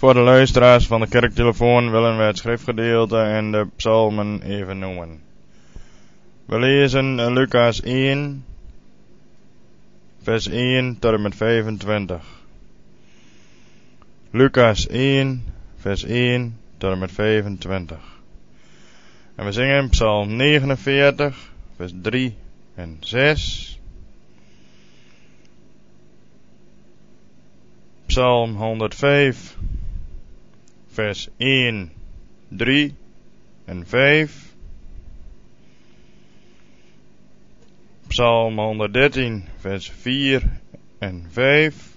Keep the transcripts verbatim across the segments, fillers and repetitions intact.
Voor de luisteraars van de kerktelefoon willen we het schriftgedeelte en de psalmen even noemen. We lezen Lucas één, vers één tot en met vijfentwintig. Lucas één, vers één tot en met vijfentwintig. En we zingen psalm negenenveertig, vers drie en zes. Psalm honderdvijf, vers één, drie en vijf. Psalm honderddertien, vers vier en vijf.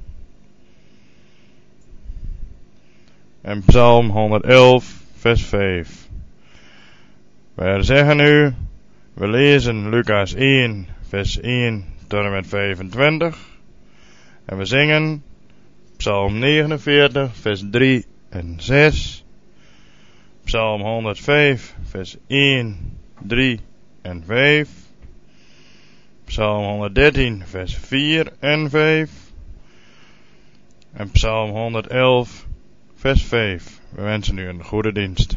En Psalm honderdelf, vers vijf. Wij zeggen nu, we lezen Lucas één, vers één tot en met vijfentwintig. En we zingen Psalm negenenveertig, vers drie en zes. Psalm honderdvijf, vers één, drie en vijf. Psalm honderddertien, vers vier en vijf. En Psalm honderdelf, vers vijf. We wensen u een goede dienst.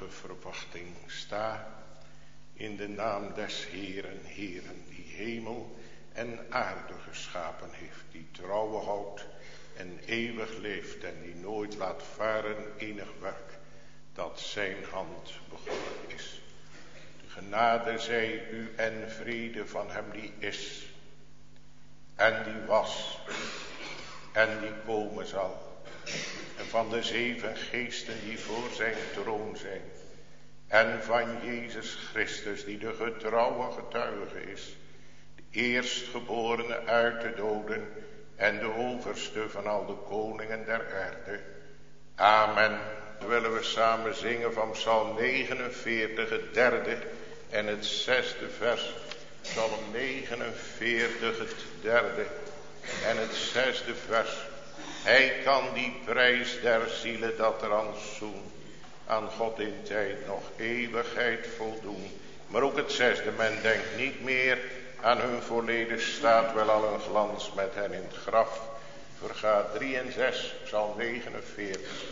eeuwige verwachting sta, in de naam des Heeren, Heeren, die hemel en aarde geschapen heeft, die trouw houdt en eeuwig leeft en die nooit laat varen enig werk dat zijn hand begonnen is. De genade zij u en vrede van hem die is en die was en die komen zal, en van de zeven geesten die voor zijn troon zijn, en van Jezus Christus die de getrouwe getuige is, de eerstgeborene uit de doden en de overste van al de koningen der aarde. Amen. Dan willen we samen zingen van Psalm negenenveertig, het derde en het zesde vers. Psalm negenenveertig, het derde en het zesde vers. Hij kan die prijs der zielen dat rantsoen aan God in tijd nog eeuwigheid voldoen. Maar ook het zesde, men denkt niet meer aan hun volledig staat, wel al een glans met hen in het graf. Vergaat drie en zes, Psalm negenenveertig.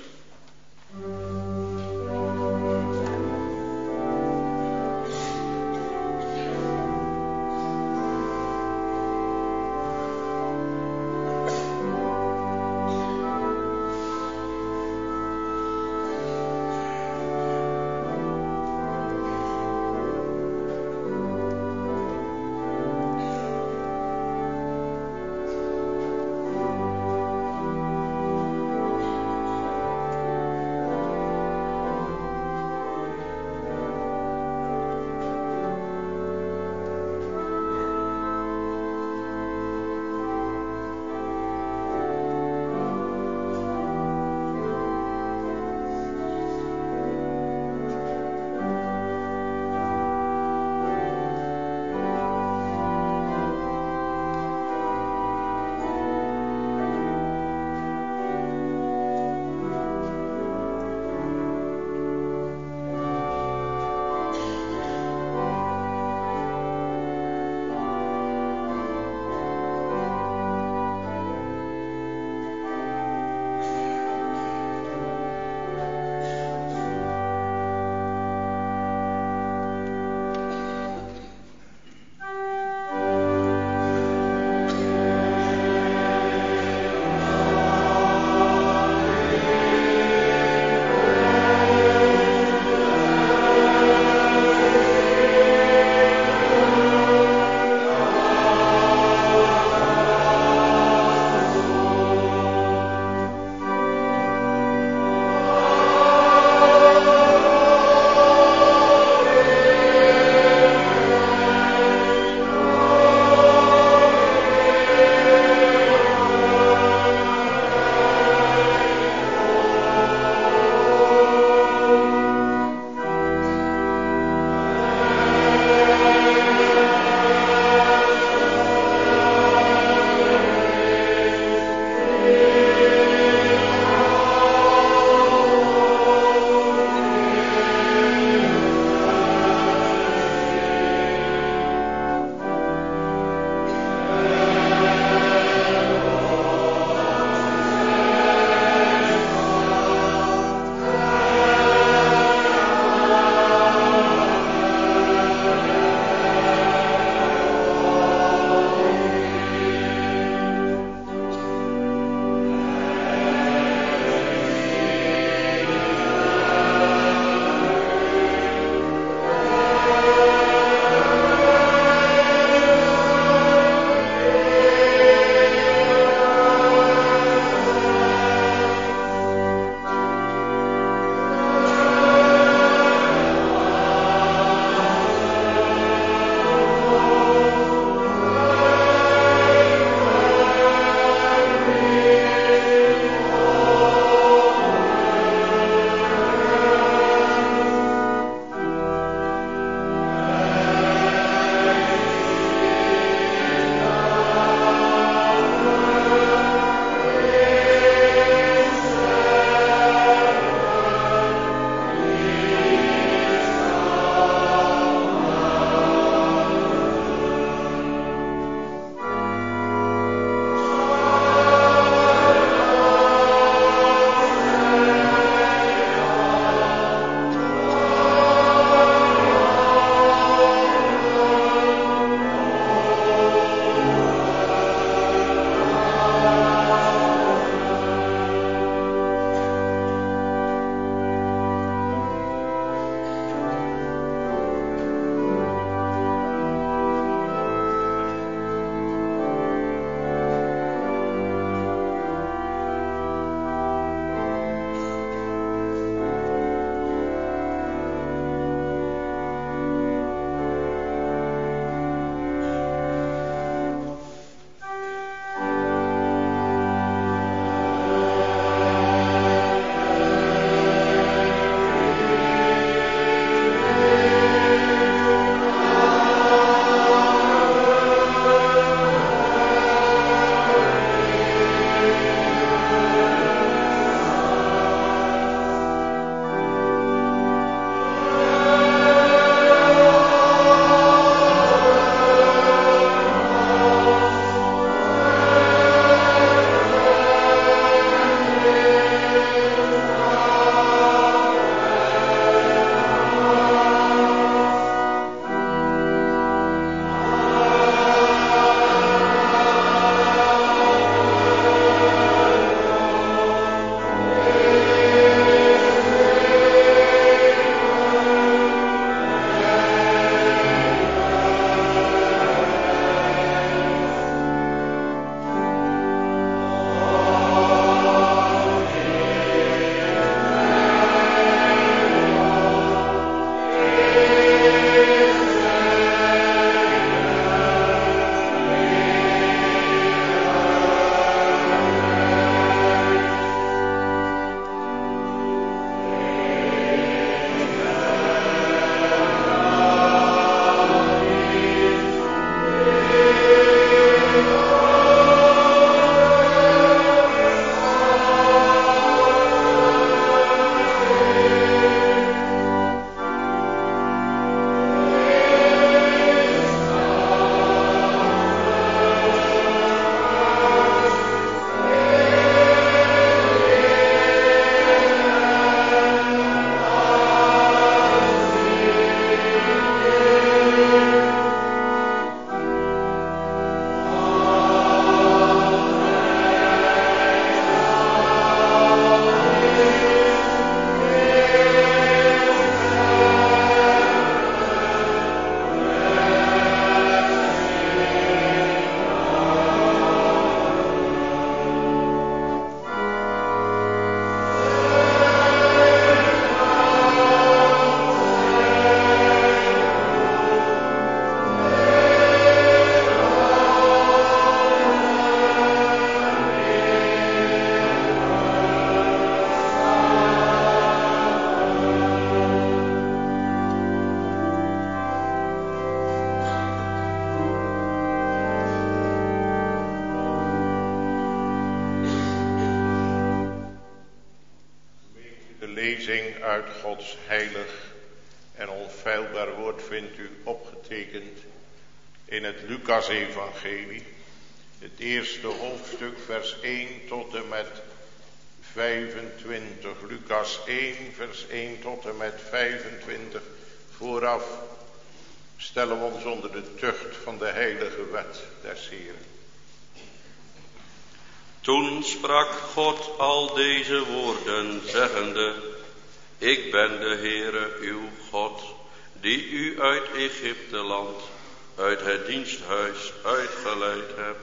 lezing uit Gods heilig en onfeilbaar woord vindt u opgetekend in het Lucas-evangelie, het eerste hoofdstuk, vers één tot en met vijfentwintig. Lucas één, vers één tot en met vijfentwintig. Vooraf stellen we ons onder de tucht van de heilige wet des Heeren. Toen sprak God al deze woorden, zeggende: Ik ben de Heere uw God, die u uit Egypteland, uit het diensthuis uitgeleid heb.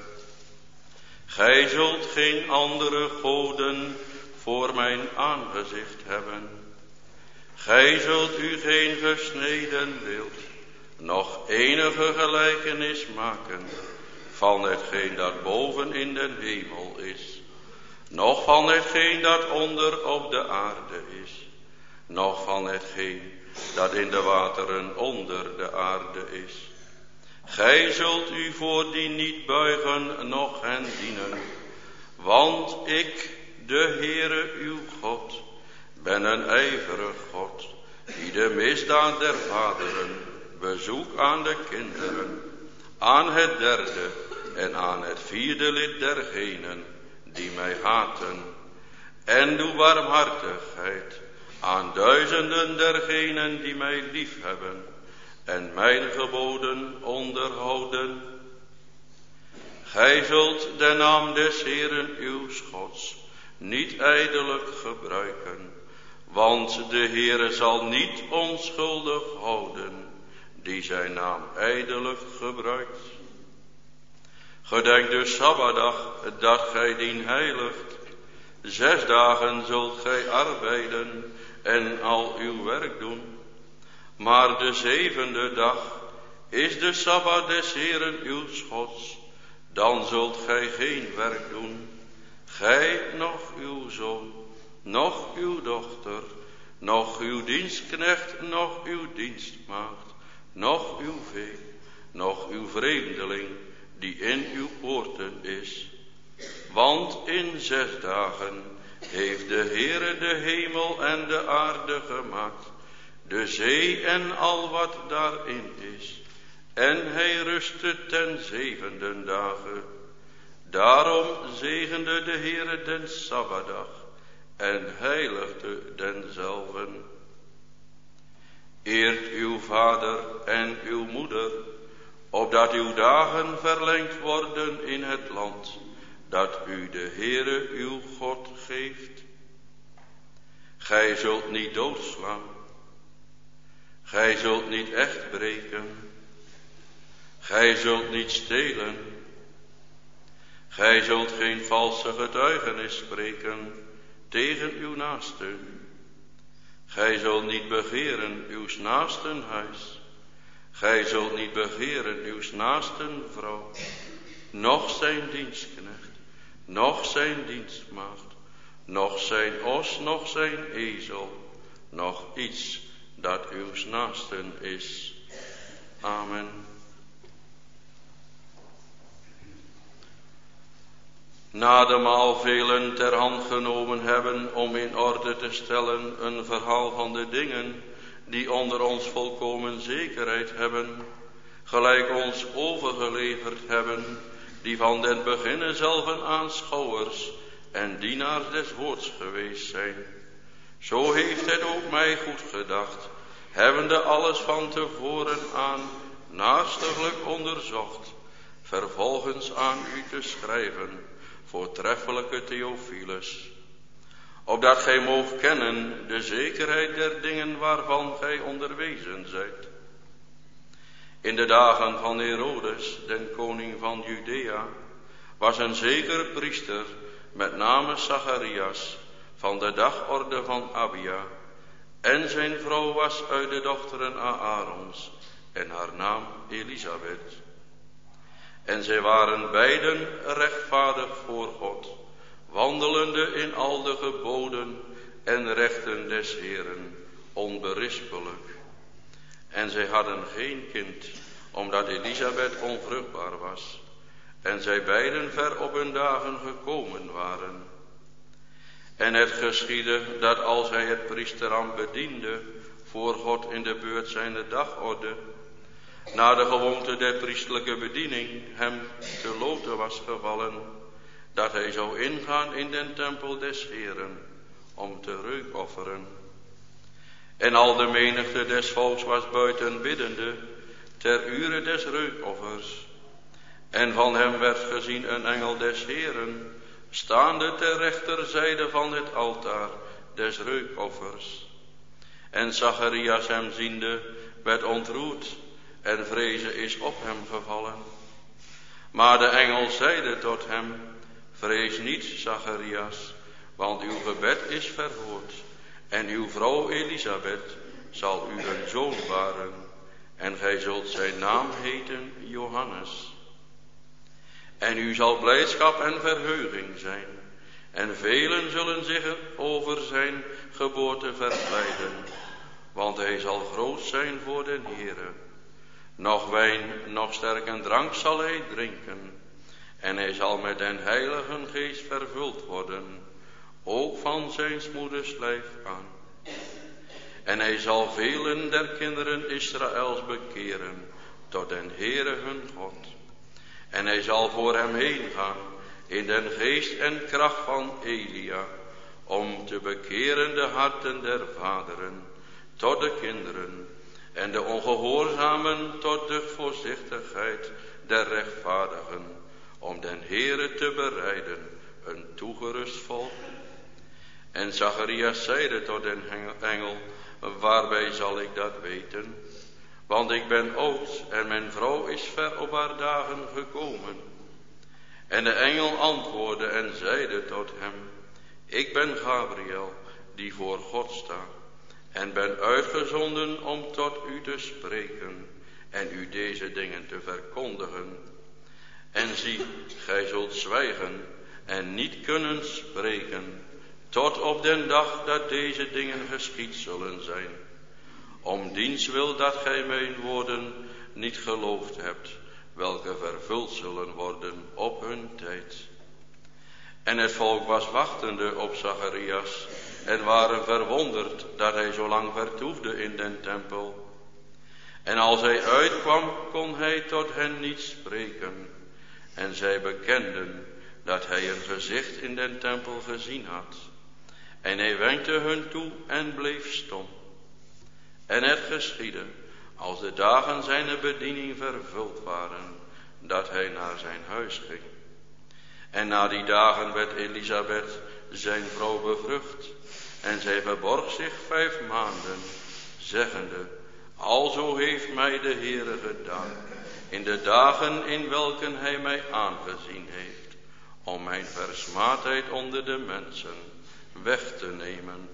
Gij zult geen andere goden voor mijn aangezicht hebben. Gij zult u geen gesneden beeld, noch enige gelijkenis maken van hetgeen dat boven in den hemel is, noch van hetgeen dat onder op de aarde is, noch van hetgeen dat in de wateren onder de aarde is. Gij zult u voor die niet buigen, noch hen dienen, want ik, de Heere uw God, ben een ijverig God, die de misdaad der vaderen bezoek aan de kinderen, aan het derde en aan het vierde lid dergenen die mij haten, en doe barmhartigheid aan duizenden dergenen die mij lief hebben en mijn geboden onderhouden. Gij zult de naam des Heeren uw Gods niet ijdelijk gebruiken, want de Heere zal niet onschuldig houden die zijn naam ijdelijk gebruikt. Gedenk de Sabbatdag dat gij dien heiligt. Zes dagen zult gij arbeiden en al uw werk doen. Maar de zevende dag is de Sabbat des Heeren uw Gods. Dan zult gij geen werk doen. Gij, noch uw zoon, noch uw dochter, noch uw dienstknecht, noch uw dienstmaagd, noch uw vee, noch uw vreemdeling die in uw poorten is. Want in zes dagen heeft de Heere de hemel en de aarde gemaakt, de zee en al wat daarin is. En hij rustte ten zevende dagen. Daarom zegende de Heere den Sabbatdag en heiligde denzelven. Eert uw vader en uw moeder, opdat uw dagen verlengd worden in het land dat u de Heere uw God geeft. Gij zult niet doodslaan. Gij zult niet echt breken. Gij zult niet stelen. Gij zult geen valse getuigenis spreken tegen uw naaste. Gij zult niet begeren uws naasten huis. Gij zult niet begeren uws naasten vrouw, noch zijn dienstknecht, noch zijn dienstmaagd, noch zijn os, noch zijn ezel, noch iets dat uws naasten is. Amen. Na de maal velen ter hand genomen hebben om in orde te stellen een verhaal van de dingen die onder ons volkomen zekerheid hebben, gelijk ons overgeleverd hebben, die van den beginne zelven aanschouwers en dienaars des woords geweest zijn. Zo heeft het ook mij goed gedacht, hebbende alles van tevoren aan naarstiglijk onderzocht, vervolgens aan u te schrijven, voortreffelijke Theophilus, opdat gij moogt kennen de zekerheid der dingen waarvan gij onderwezen zijt. In de dagen van Herodes, den koning van Judea, was een zeker priester met name Zacharias van de dagorde van Abia, en zijn vrouw was uit de dochteren Aarons, en haar naam Elisabeth. En zij waren beiden rechtvaardig voor God, wandelende in al de geboden en rechten des Heeren, onberispelijk. En zij hadden geen kind, omdat Elisabeth onvruchtbaar was, en zij beiden ver op hun dagen gekomen waren. En het geschiedde dat als hij het priesterambt bediende voor God in de beurt zijner dagorde, na de gewoonte der priesterlijke bediening hem te loten was gevallen, dat hij zou ingaan in den tempel des Heeren om te reukofferen. En al de menigte des volks was buiten biddende ter ure des reukoffers. En van hem werd gezien een engel des Heeren, staande ter rechterzijde van het altaar des reukoffers. En Zacharias hem ziende werd ontroerd en vrezen is op hem gevallen. Maar de engel zeide tot hem: vrees niet, Zacharias, want uw gebed is verhoord. En uw vrouw Elisabeth zal u een zoon baren, en gij zult zijn naam heten Johannes. En u zal blijdschap en verheuging zijn, en velen zullen zich over zijn geboorte verblijden, want hij zal groot zijn voor den Heere. Nog wijn, nog sterke drank zal hij drinken, en hij zal met den Heiligen Geest vervuld worden, ook van zijn moeders lijf aan. En hij zal velen der kinderen Israëls bekeren tot den Heere hun God. En hij zal voor hem heen gaan in den geest en kracht van Elia, om te bekeren de harten der vaderen tot de kinderen, en de ongehoorzamen tot de voorzichtigheid der rechtvaardigen, om den Heere te bereiden een toegerust volk. En Zacharias zeide tot den engel: waarbij zal ik dat weten? Want ik ben oud en mijn vrouw is ver op haar dagen gekomen. En de engel antwoordde en zeide tot hem: ik ben Gabriel, die voor God sta, en ben uitgezonden om tot u te spreken en u deze dingen te verkondigen. En zie, gij zult zwijgen en niet kunnen spreken, tot op den dag dat deze dingen geschied zullen zijn. Om diens wil dat gij mijn woorden niet geloofd hebt, welke vervuld zullen worden op hun tijd. En het volk was wachtende op Zacharias en waren verwonderd dat hij zo lang vertoefde in den tempel. En als hij uitkwam, kon hij tot hen niet spreken. En zij bekenden dat hij een gezicht in den tempel gezien had. En hij wenkte hun toe en bleef stom. En het geschiedde, als de dagen zijner bediening vervuld waren, dat hij naar zijn huis ging. En na die dagen werd Elisabeth, zijn vrouw, bevrucht, en zij verborg zich vijf maanden, zeggende: alzo heeft mij de Heere gedaan, in de dagen in welken hij mij aangezien heeft, om mijn versmaadheid onder de mensen weg te nemen.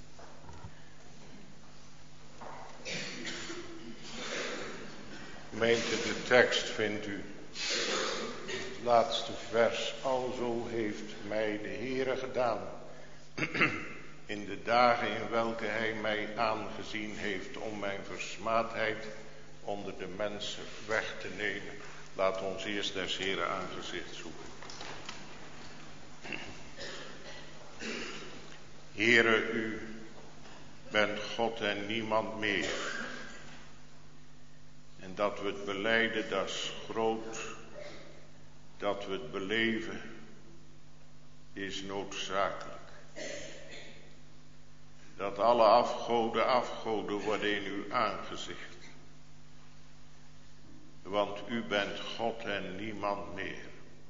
Gemeente, de tekst vindt u, het laatste vers: alzo heeft mij de Heere gedaan, in de dagen in welke hij mij aangezien heeft, om mijn versmaadheid onder de mensen weg te nemen. Laat ons eerst des Heere aangezicht zoeken. Heere, u bent God en niemand meer. En dat we het belijden, dat is groot. Dat we het beleven, is noodzakelijk. Dat alle afgoden afgoden worden in uw aangezicht. Want u bent God en niemand meer.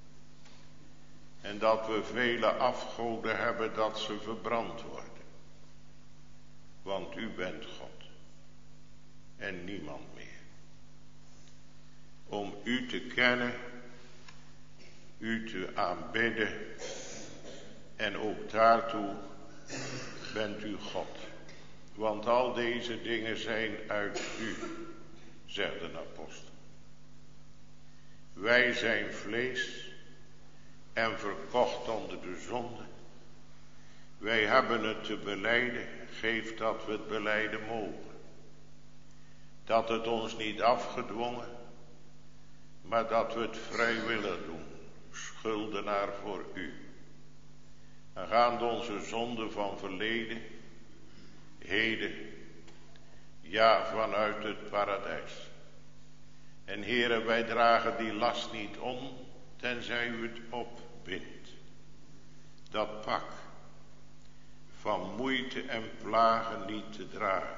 En dat we vele afgoden hebben, dat ze verbrand worden. Want u bent God en niemand meer. Om u te kennen, u te aanbidden, en ook daartoe bent u God. Want al deze dingen zijn uit u, zegt de apostel. Wij zijn vlees en verkocht onder de zonde. Wij hebben het te belijden, geef dat we het belijden mogen. Dat het ons niet afgedwongen, maar dat we het vrijwillig doen, schuldenaar voor u. aangaande onze zonden van verleden, heden, ja, vanuit het paradijs. En Heere, wij dragen die last niet om, tenzij u het opbindt. Dat pak van moeite en plagen niet te dragen.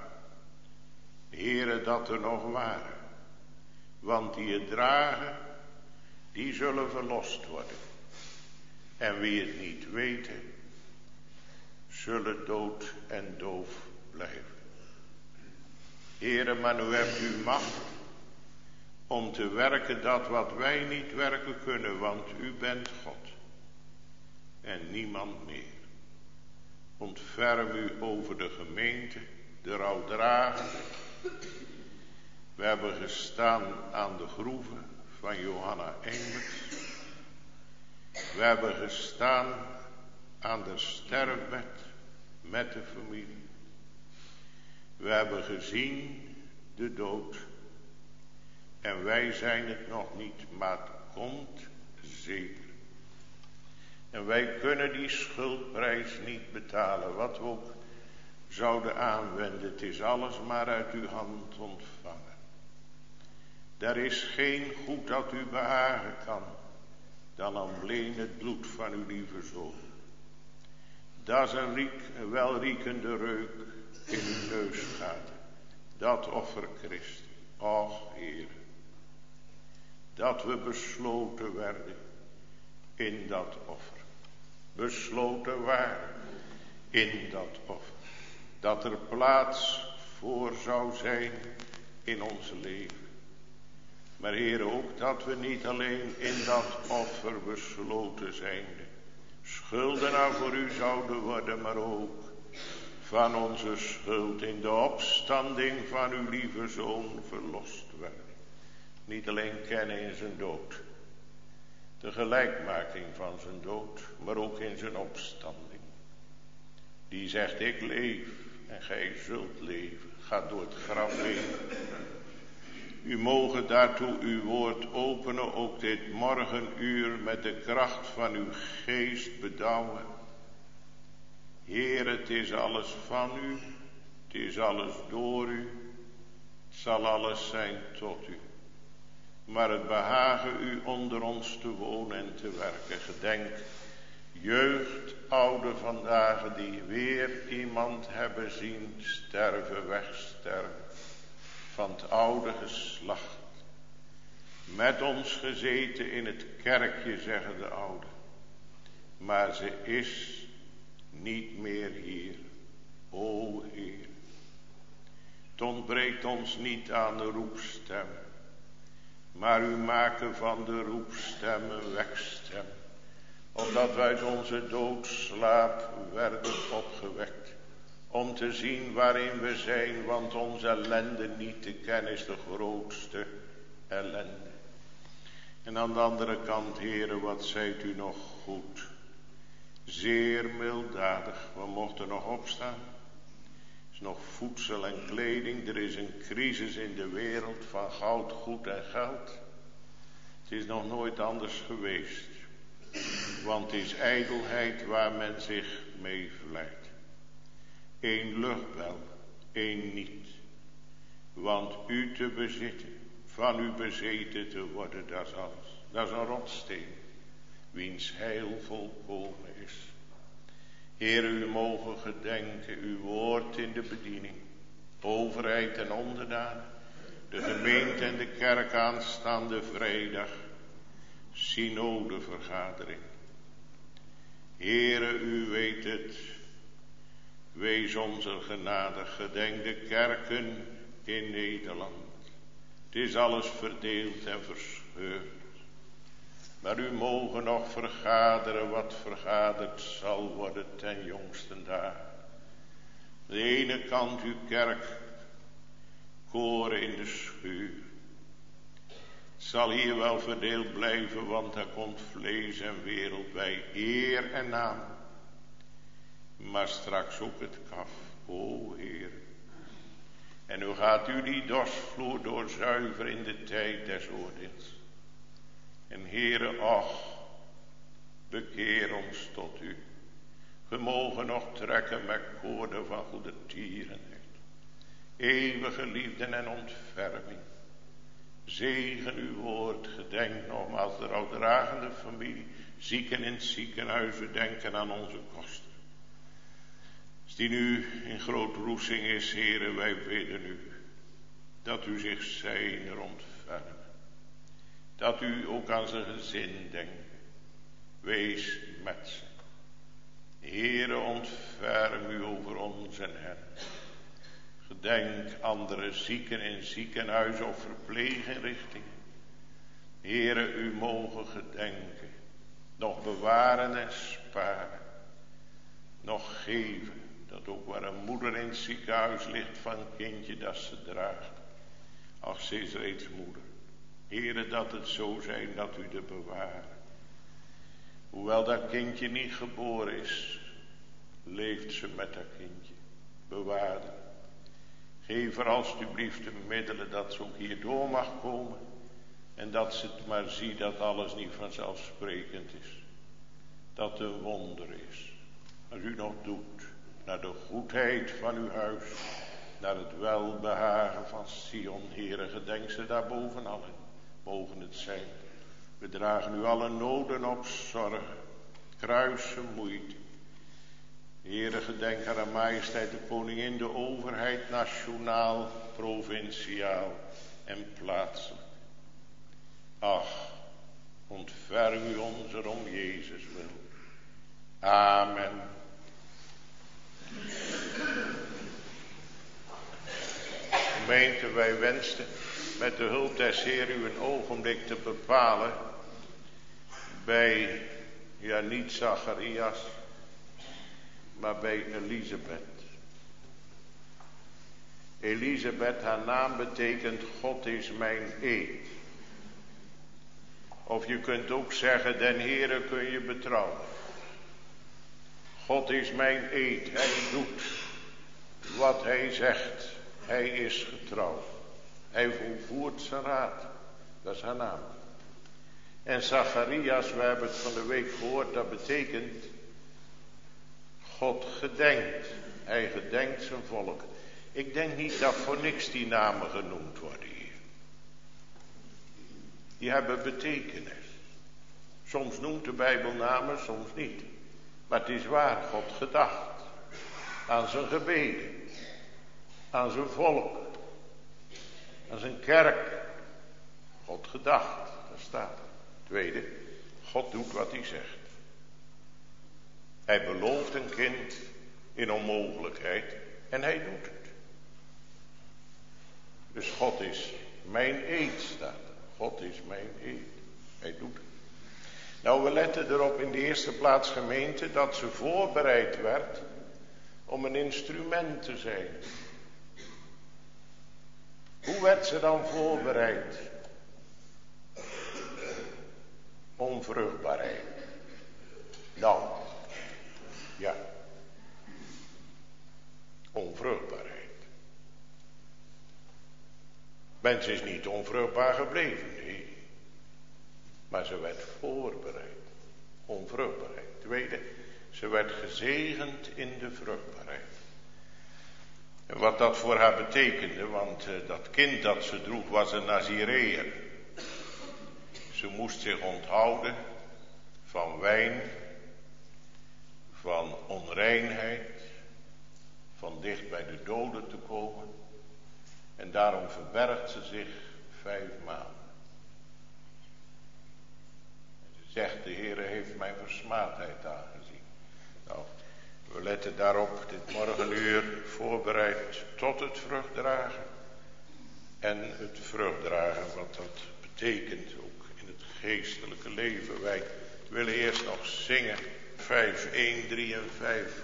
Heere, dat er nog waren. Want die het dragen, die zullen verlost worden. En wie het niet weten, zullen dood en doof blijven. Heere, maar nu hebt u macht om te werken dat wat wij niet werken kunnen, want u bent God. En niemand meer. Ontferm u over de gemeente, de rouwdragenden. We hebben gestaan aan de groeven van Johanna Engels. We hebben gestaan aan de sterfbed met de familie. We hebben gezien de dood. En wij zijn het nog niet, maar het komt zeker. En wij kunnen die schuldprijs niet betalen, wat we ook zouden aanwenden. Het is alles maar uit uw hand ontvangen. Er is geen goed dat u behagen kan, dan alleen het bloed van uw lieve zoon. Dat is een, riek, een welriekende reuk in uw neusgaten. Dat offer Christus. Och Heer, dat we besloten werden in dat offer. Besloten waren in dat offer. Dat er plaats voor zou zijn in ons leven. Maar Heer, ook dat we niet alleen in dat offer besloten zijnde schuldenaar voor u zouden worden, maar ook van onze schuld in de opstanding van uw lieve zoon verlost werden. Niet alleen kennen in zijn dood, de gelijkmaking van zijn dood, maar ook in zijn opstanding. Die zegt, ik leef en gij zult leven. Gaat door het graf heen. U mogen daartoe uw woord openen, ook dit morgenuur, met de kracht van uw geest bedouwen. Heer, het is alles van u, het is alles door u, het zal alles zijn tot u. Maar het behagen u onder ons te wonen en te werken. Gedenk, jeugd, oude vandaag, die weer iemand hebben zien sterven, wegsterven. Van het oude geslacht. Met ons gezeten in het kerkje, zeggen de ouden. Maar ze is niet meer hier. O Heer. Het ontbreekt ons niet aan de roepstem. Maar u maken van de roepstem een wekstem. Opdat wij uit onze doodslaap werden opgewekt. Om te zien waarin we zijn, want onze ellende niet te kennen is de grootste ellende. En aan de andere kant, Heere, wat zijt u nog goed. Zeer milddadig, we mochten nog opstaan. Er is nog voedsel en kleding, er is een crisis in de wereld van goud, goed en geld. Het is nog nooit anders geweest. Want het is ijdelheid waar men zich mee vlijt. Eén luchtbel, één niet. Want u te bezitten, van u bezeten te worden, dat is alles. Dat is een rotsteen, wiens heil volkomen is. Heer, u mogen gedenken, uw woord in de bediening, overheid en onderdaan, de gemeente en de kerk aanstaande vrijdag, synodevergadering. Heere, u weet het. Wees ons er genadig, gedenk de kerken in Nederland. Het is alles verdeeld en verscheurd. Maar u mogen nog vergaderen wat vergaderd zal worden ten jongsten dagen. De ene kant uw kerk, koren in de schuur. Het zal hier wel verdeeld blijven, want daar komt vlees en wereld bij, eer en naam. Maar straks ook het kaf, o Heer. En nu gaat u die dorsvloer doorzuiveren in de tijd des oordeels. En Heere, och, bekeer ons tot u. We mogen nog trekken met koorden van goede tierenheid. Eeuwige liefde en ontferming. Zegen uw woord, gedenk nogmaals de rouwdragende familie, zieken in het ziekenhuis, we denken aan onze kosten. Als die nu in Groot Roesing is, heren, wij bidden u, dat u zich zijner ontfermt. Dat u ook aan zijn gezin denkt. Wees met ze. Heere, ontferm u over ons en hen. Gedenk andere zieken in ziekenhuizen of verpleeginrichtingen. Heere, u mogen gedenken. Nog bewaren en sparen. Nog geven. Dat ook waar een moeder in het ziekenhuis ligt van een kindje dat ze draagt. Ach, ze is reeds moeder. Heere, dat het zo zijn dat u de bewaren. Hoewel dat kindje niet geboren is, leeft ze met dat kindje. Bewaar haar. Geef er alstublieft de middelen dat ze ook hier door mag komen. En dat ze het maar ziet dat alles niet vanzelfsprekend is. Dat een wonder is. Als u nog doet naar de goedheid van uw huis. Naar het welbehagen van Sion. Heere, gedenk ze daar bovenal in. Mogen het zijn. We dragen u alle noden op zorg. Kruisen moeite. Heere, gedenk aan haar majesteit de koningin, de overheid, nationaal, provinciaal en plaatselijk. Ach, ontferm u ons er om Jezus wil. Amen. Gemeente, wij wensten met de hulp des Heer u een ogenblik te bepalen bij, ja niet Zacharias, maar bij Elisabeth. Elisabeth, haar naam betekent God is mijn eed. Of je kunt ook zeggen, den Heere kun je betrouwen. God is mijn eed, hij doet wat hij zegt. Hij is getrouw. Hij volvoert zijn raad. Dat is haar naam. En Zacharias, we hebben het van de week gehoord, dat betekent God gedenkt. Hij gedenkt zijn volk. Ik denk niet dat voor niks die namen genoemd worden hier. Die hebben betekenis. Soms noemt de Bijbel namen, soms niet. Maar het is waar, God gedacht. Aan zijn gebeden. Aan zijn volk. Aan zijn kerk. God gedacht, daar staat het. Tweede, God doet wat hij zegt. Hij belooft een kind in onmogelijkheid en hij doet het. Dus God is mijn eed, staat er. God is mijn eed. Hij doet het. Nou, we letten erop in de eerste plaats, gemeente, dat ze voorbereid werd om een instrument te zijn. Hoe werd ze dan voorbereid? Onvruchtbaarheid. Nou, ja. Onvruchtbaarheid. Mens is niet onvruchtbaar gebleven, nee. Maar ze werd voorbereid. Onvruchtbaarheid. Tweede, ze werd gezegend in de vruchtbaarheid. En wat dat voor haar betekende, want uh, dat kind dat ze droeg was een Nazireër. Ze moest zich onthouden van wijn, van onreinheid, van dicht bij de doden te komen. En daarom verbergt ze zich vijf maanden. En ze zegt, de Heere heeft mijn versmaadheid aangezien. Nou, we letten daarop dit morgenuur voorbereid tot het vruchtdragen. En het vruchtdragen, wat dat betekent ook in het geestelijke leven. Wij willen eerst nog zingen, vijf, één, drie en vijf.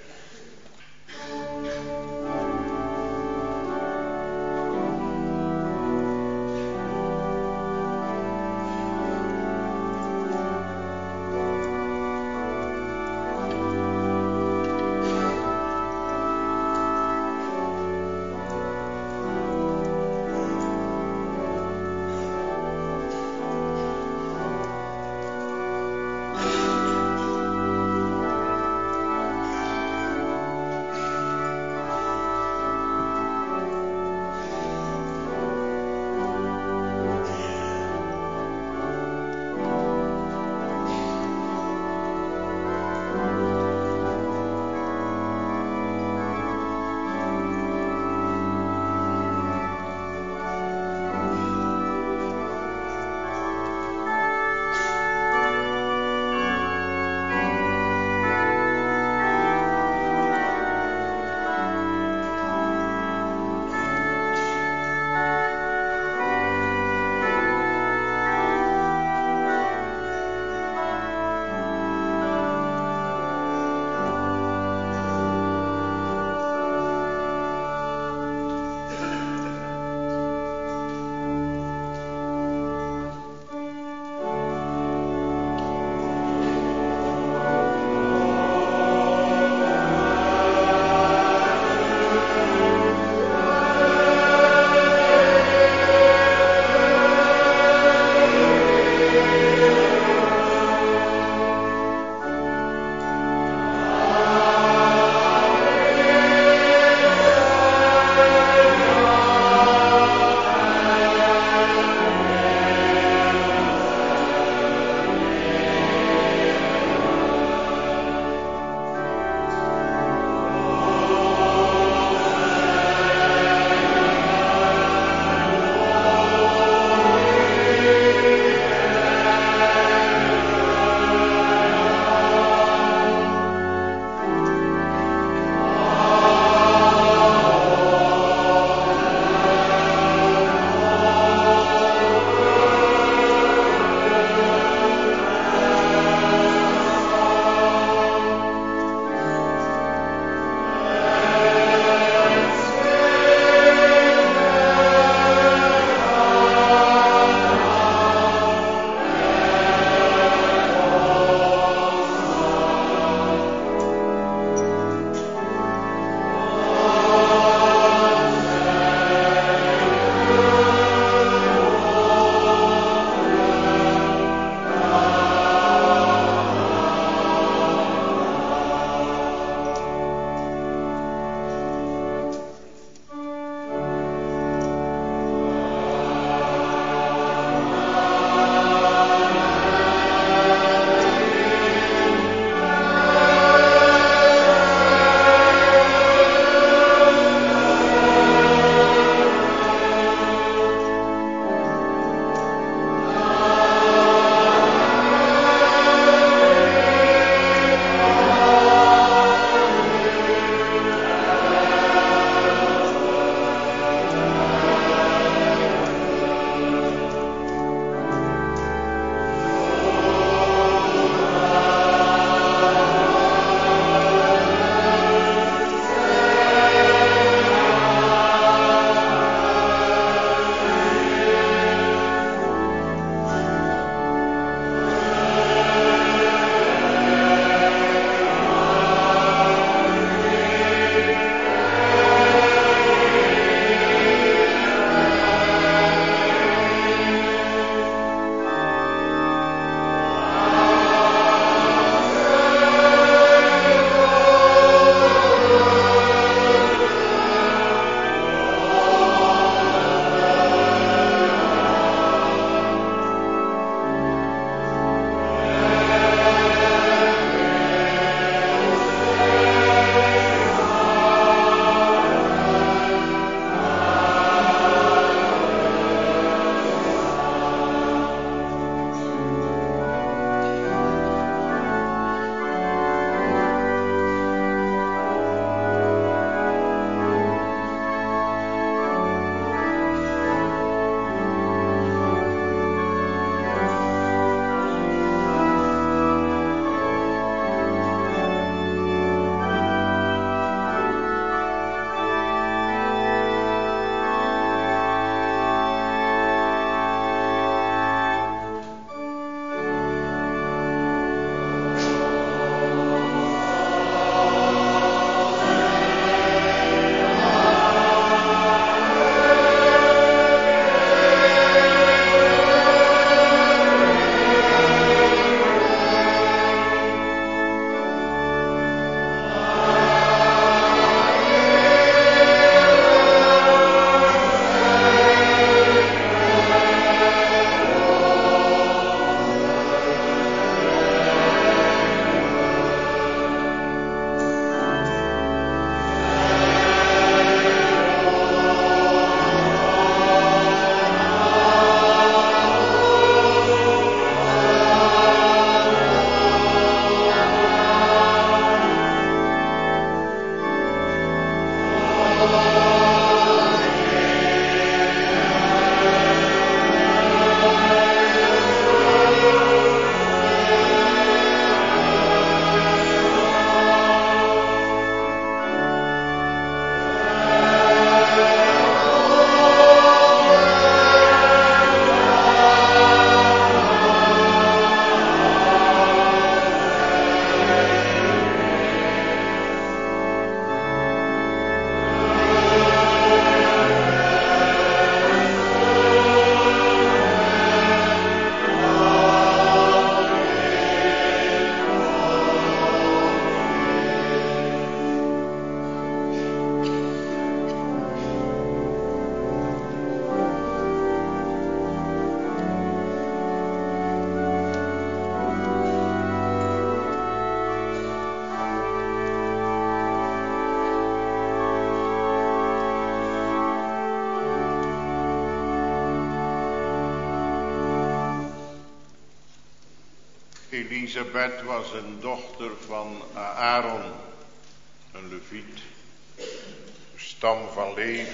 Elisabeth was een dochter van Aaron, een leviet, stam van Levi.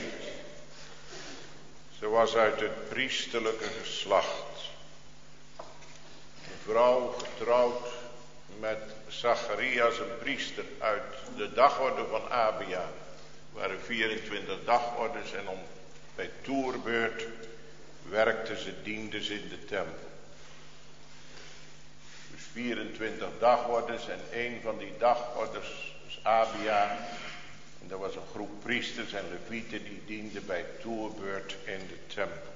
Ze was uit het priesterlijke geslacht. Een vrouw getrouwd met Zacharias, een priester, uit de dagorde van Abia. Er waren vierentwintig dagordes en om bij toerbeurt werkten ze, dienden ze in de tempel. Dus vierentwintig dagordes en één van die dagordes was Abia. En er was een groep priesters en levieten die dienden bij toerbeurt in de tempel.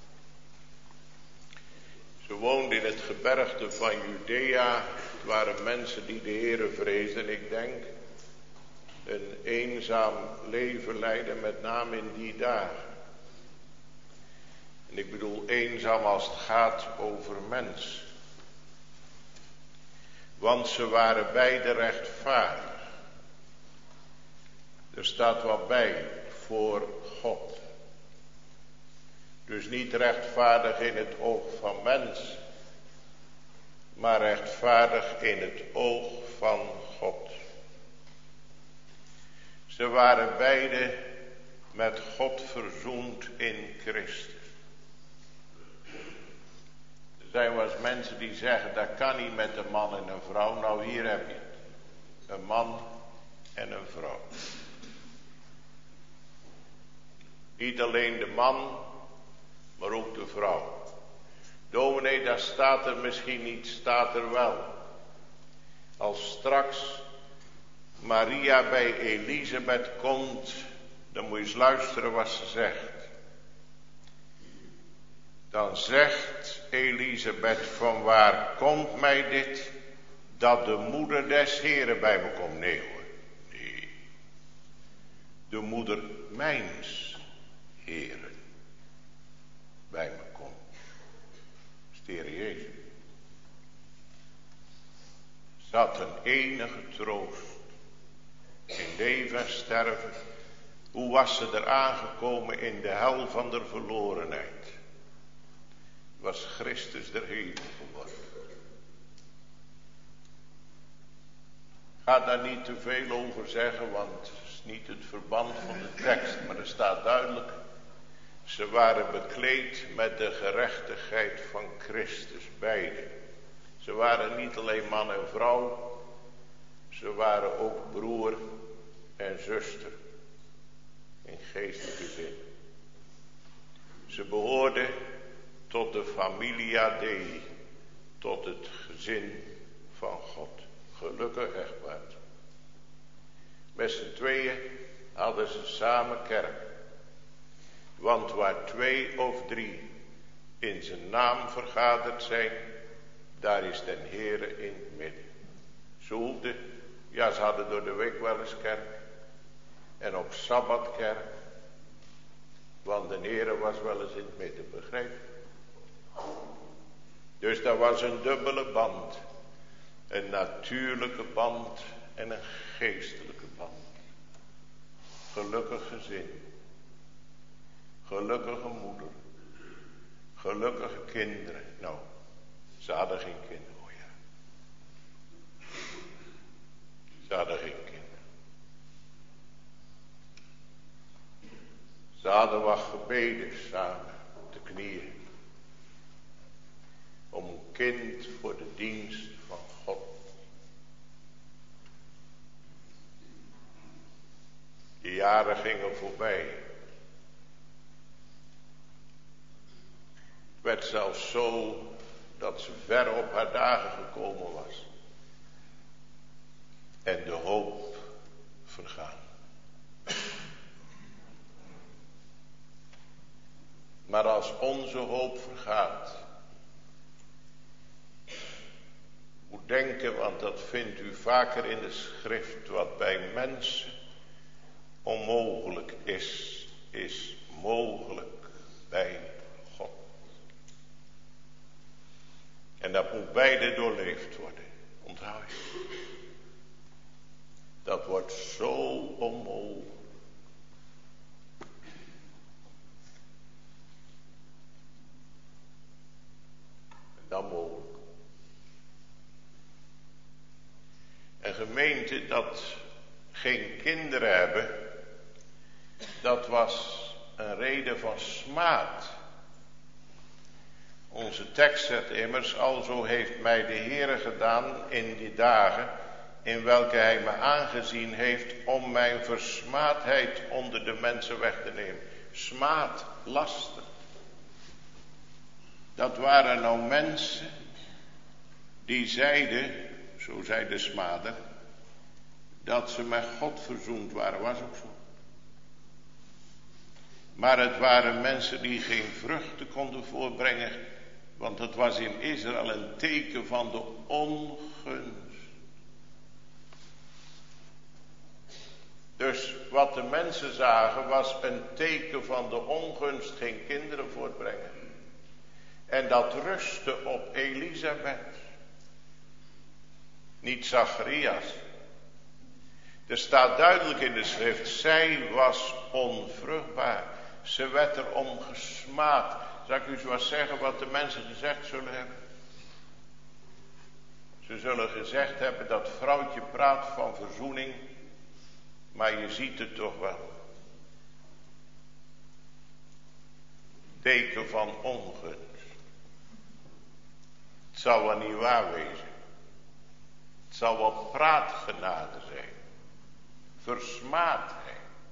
Ze woonden in het gebergte van Judea. Het waren mensen die de Heere vreesden. Ik denk een eenzaam leven leiden, met name in die dagen. En ik bedoel eenzaam als het gaat over mens. Want ze waren beide rechtvaardig. Er staat wat bij, voor God. Dus niet rechtvaardig in het oog van mens, maar rechtvaardig in het oog van God. Ze waren beide met God verzoend in Christus. Er zijn wel eens mensen die zeggen, dat kan niet met een man en een vrouw. Nou, hier heb je het. Een man en een vrouw. Niet alleen de man, maar ook de vrouw. Dominee, daar staat er misschien niet, staat er wel. Als straks Maria bij Elisabeth komt, dan moet je eens luisteren wat ze zegt. Dan zegt Elisabeth, van waar komt mij dit, dat de moeder des Heren bij me komt? Nee hoor, nee. De moeder mijns Heren bij me komt. Dat is de Heer Jezus. Ze had een enige troost in leven en sterven. Hoe was ze er aangekomen in de hel van de verlorenheid? Was Christus der hemel geworden. Ik ga daar niet te veel over zeggen, want het is niet het verband van de tekst, maar er staat duidelijk: ze waren bekleed met de gerechtigheid van Christus, beide. Ze waren niet alleen man en vrouw, ze waren ook broer en zuster, in geestelijke zin. Ze behoorden tot de familia Dei, tot het gezin van God. Gelukkig echtpaar. Met z'n tweeën hadden ze samen kerk. Want waar twee of drie in zijn naam vergaderd zijn, daar is den Heere in het midden. Ze hoefden, ja, ze hadden door de week wel eens kerk. En op Sabbat kerk. Want de Heere was wel eens in het midden, begreep je? Dus dat was een dubbele band. Een natuurlijke band en een geestelijke band. Gelukkig gezin. Gelukkige moeder. Gelukkige kinderen. Nou, ze hadden geen kinderen, oh ja. Ze hadden geen kinderen. Ze hadden wat gebeden samen op de knieën. Om een kind voor de dienst van God. De jaren gingen voorbij. Het werd zelfs zo dat ze ver op haar dagen gekomen was. En de hoop vergaan. Maar als onze hoop vergaat, moet denken, want dat vindt u vaker in de schrift, wat bij mensen onmogelijk is, is mogelijk bij God. En dat moet beide doorleefd worden, onthoud je. Dat wordt zo onmogelijk. Dan mogelijk. En gemeente, dat geen kinderen hebben, dat was een reden van smaad. Onze tekst zegt immers, alzo heeft mij de Heere gedaan in die dagen, in welke hij me aangezien heeft om mijn versmaadheid onder de mensen weg te nemen. Smaad, laster. Dat waren nou mensen die zeiden, zo zei de smader, dat ze met God verzoend waren, was ook zo. Maar het waren mensen die geen vruchten konden voorbrengen, want het was in Israël een teken van de ongunst. Dus wat de mensen zagen was een teken van de ongunst, geen kinderen voortbrengen. En dat rustte op Elisabeth, niet Zacharias. Er staat duidelijk in de schrift, zij was onvruchtbaar. Ze werd erom gesmaad. Zal ik u eens wat zeggen wat de mensen gezegd zullen hebben? Ze zullen gezegd hebben, dat vrouwtje praat van verzoening, maar je ziet het toch wel. Teken van ongunst. Het zal wel niet waar wezen. Het zal wel praatgenade zijn. Versmaadheid.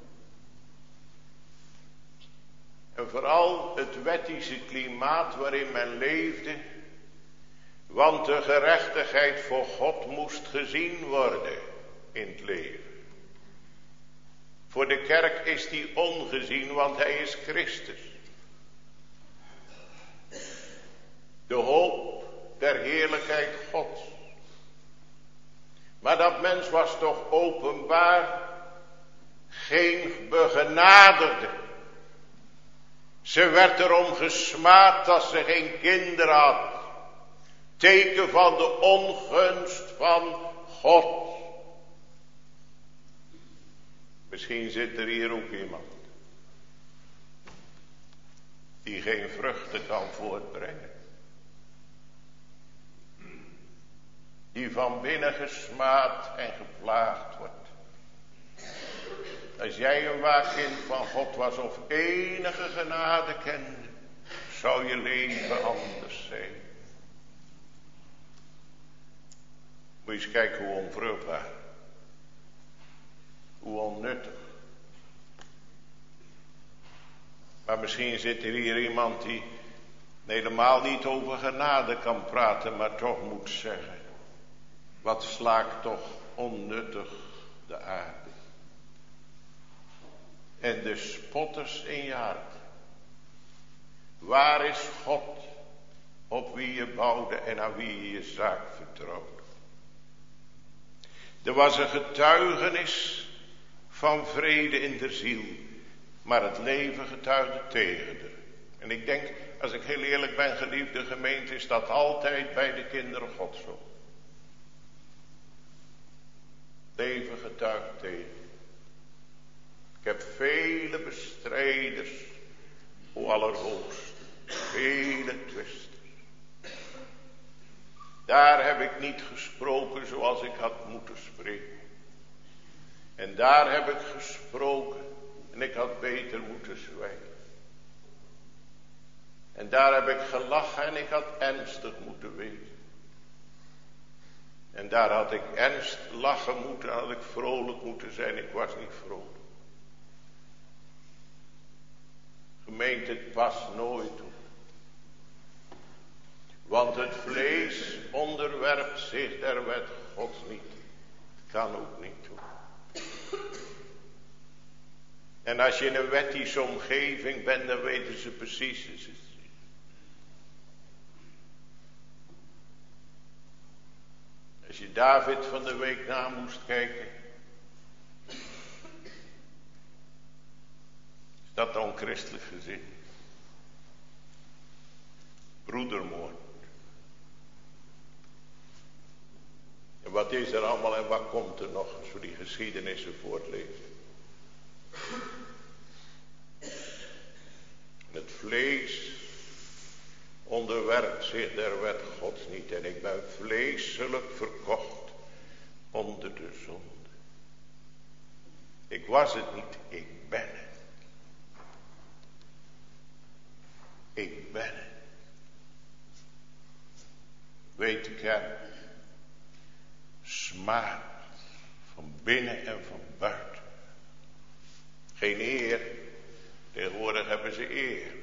En vooral het wettische klimaat waarin men leefde. Want de gerechtigheid voor God moest gezien worden in het leven. Voor de kerk is die ongezien, want hij is Christus. De hoop der heerlijkheid Gods. Maar dat mens was toch openbaar geen begenadigde. Ze werd erom gesmaad dat ze geen kinderen had. Teken van de ongunst van God. Misschien zit er hier ook iemand die geen vruchten kan voortbrengen. Die van binnen gesmaad en geplaagd wordt. Als jij een waar kind van God was of enige genade kende, zou je leven anders zijn. Moet je eens kijken hoe onvruchtbaar. Hoe onnuttig. Maar misschien zit er hier iemand die helemaal niet over genade kan praten, maar toch moet zeggen. Wat slaakt toch onnuttig de aarde. En de spotters in je hart. Waar is God op wie je bouwde en aan wie je je zaak vertrouwde? Er was een getuigenis van vrede in de ziel. Maar het leven getuigde tegen de. En ik denk, als ik heel eerlijk ben, geliefde gemeente, is dat altijd bij de kinderen God zo. Leven getuigt tegen. Ik heb vele bestrijders, o allerhoogste, vele twisters. Daar heb ik niet gesproken zoals ik had moeten spreken. En daar heb ik gesproken en ik had beter moeten zwijgen. En daar heb ik gelachen en ik had ernstig moeten wezen. En daar had ik ernst lachen moeten, had ik vrolijk moeten zijn. Ik was niet vrolijk. Gemeente, het past nooit toe. Want het vlees onderwerpt zich der wet Gods niet. Het kan ook niet toe. En als je in een wettische omgeving bent, dan weten ze precies. Als je David van de week na moest kijken. Is dat dan christelijk gezin? Broedermoord. En wat is er allemaal en wat komt er nog als we die geschiedenissen voortlezen? En het vlees onderwerpt zich der wet Gods niet. En ik ben vleeselijk verkocht onder de zonde. Ik was het niet, ik ben het. Ik ben het. Weet ik hem. Smaad van binnen en van buiten. Geen eer. Tegenwoordig hebben ze eer.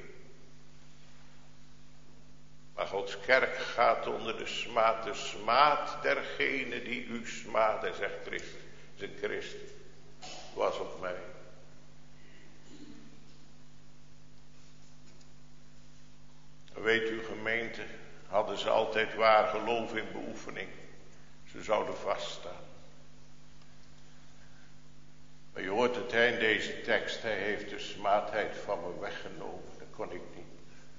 Maar Gods kerk gaat onder de smaad. De smaad dergene die u smaadde, zegt Christus. Zijn Christus. Was op mij. Weet u, gemeente, hadden ze altijd waar geloof in beoefening. Ze zouden vaststaan. Maar je hoort het in deze tekst, hij heeft de smaadheid van me weggenomen. Dat kon ik niet.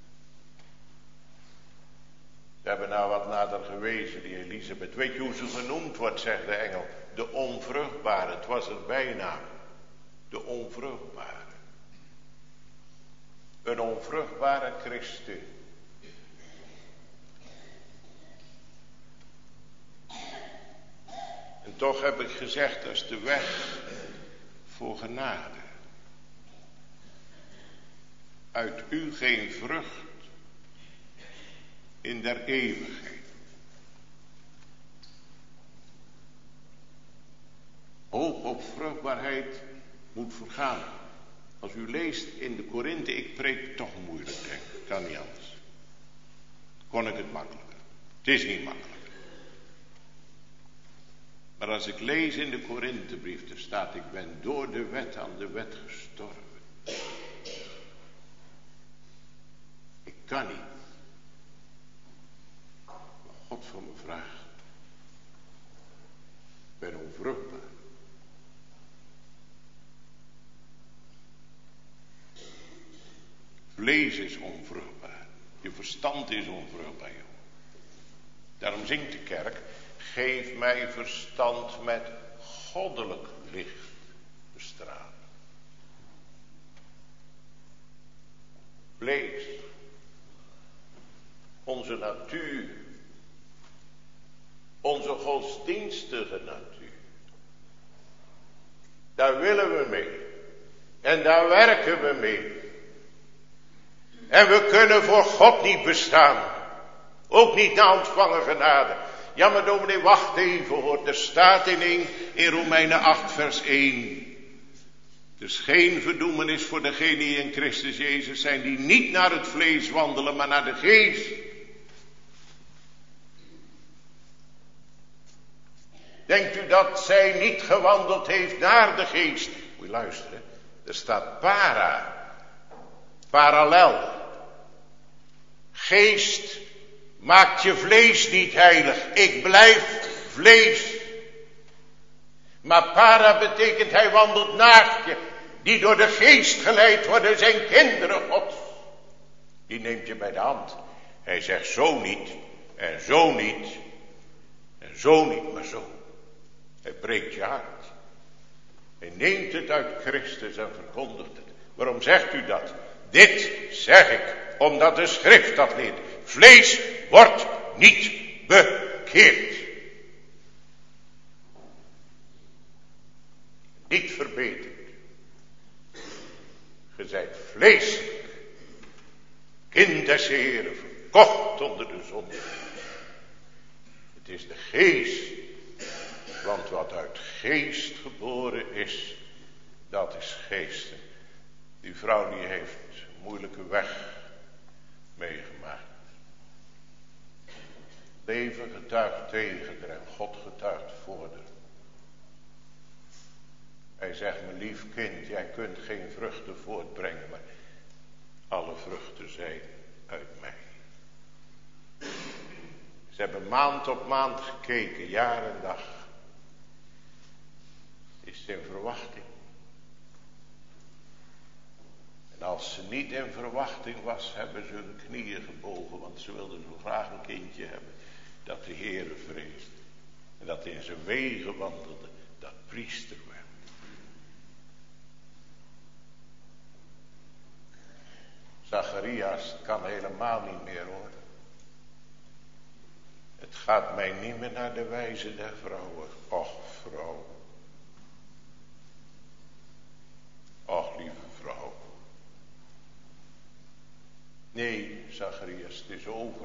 Ze hebben nou wat nader gewezen, die Elisabeth. Weet je hoe ze genoemd wordt, zegt de engel? De onvruchtbare, het was een bijnaam. De onvruchtbare. Een onvruchtbare christen. En toch heb ik gezegd, dat is de weg voor genade. Uit u geen vrucht in der eeuwigheid. Hoop op vruchtbaarheid moet vergaan. Als u leest in de Korinthe, ik preek toch moeilijk, denk ik. Kan niet anders. Kon ik het makkelijker. Het is niet makkelijk. Maar als ik lees in de Korinthebrief, er staat, ik ben door de wet aan de wet gestorven. Ik kan niet. Maar God voor me vraagt. Ik ben onvruchtbaar. Vlees is onvruchtbaar. Je verstand is onvruchtbaar, joh. Daarom zingt de kerk. Geef mij verstand met goddelijk licht bestralen. Vlees. Onze natuur. Onze godsdienstige natuur. Daar willen we mee. En daar werken we mee. En we kunnen voor God niet bestaan. Ook niet na ontvangen genade. Ja, maar dominee, wacht even hoor. Er staat in, een, in Romeinen acht vers één. Dus geen verdoemenis voor degenen die in Christus Jezus zijn. Die niet naar het vlees wandelen, maar naar de geest. Denkt u dat zij niet gewandeld heeft naar de geest? Moet je luisteren. Er staat para. Parallel. Geest maakt je vlees niet heilig. Ik blijf vlees. Maar para betekent hij wandelt naast je. Die door de geest geleid worden zijn kinderen Gods. Die neemt je bij de hand. Hij zegt zo niet. En zo niet. En zo niet, maar zo. Hij breekt je hart. Hij neemt het uit Christus en verkondigt het. Waarom zegt u dat? Dit zeg ik, omdat de schrift dat leert. Vlees wordt niet bekeerd. Niet verbeterd. Ge zijt vleeselijk. Kind des Heeren, verkocht onder de zonde. Het is de geest. Want wat uit geest geboren is, dat is geest. Die vrouw die heeft een moeilijke weg meegemaakt. Leven getuigt tegen haar en God getuigt voor haar. Hij zegt, mijn lief kind, jij kunt geen vruchten voortbrengen, maar alle vruchten zijn uit mij. Ze hebben maand op maand gekeken, jaar en dag. Is ze in verwachting? En als ze niet in verwachting was, hebben ze hun knieën gebogen, want ze wilden zo graag een kindje hebben dat de Heere vreesde. En dat in zijn wegen wandelde, dat priester werd. Zacharias kan helemaal niet meer hoor. Het gaat mij niet meer naar de wijze der vrouwen. Och, vrouw. Och, lieve vrouw. Nee, Zacharias, het is over.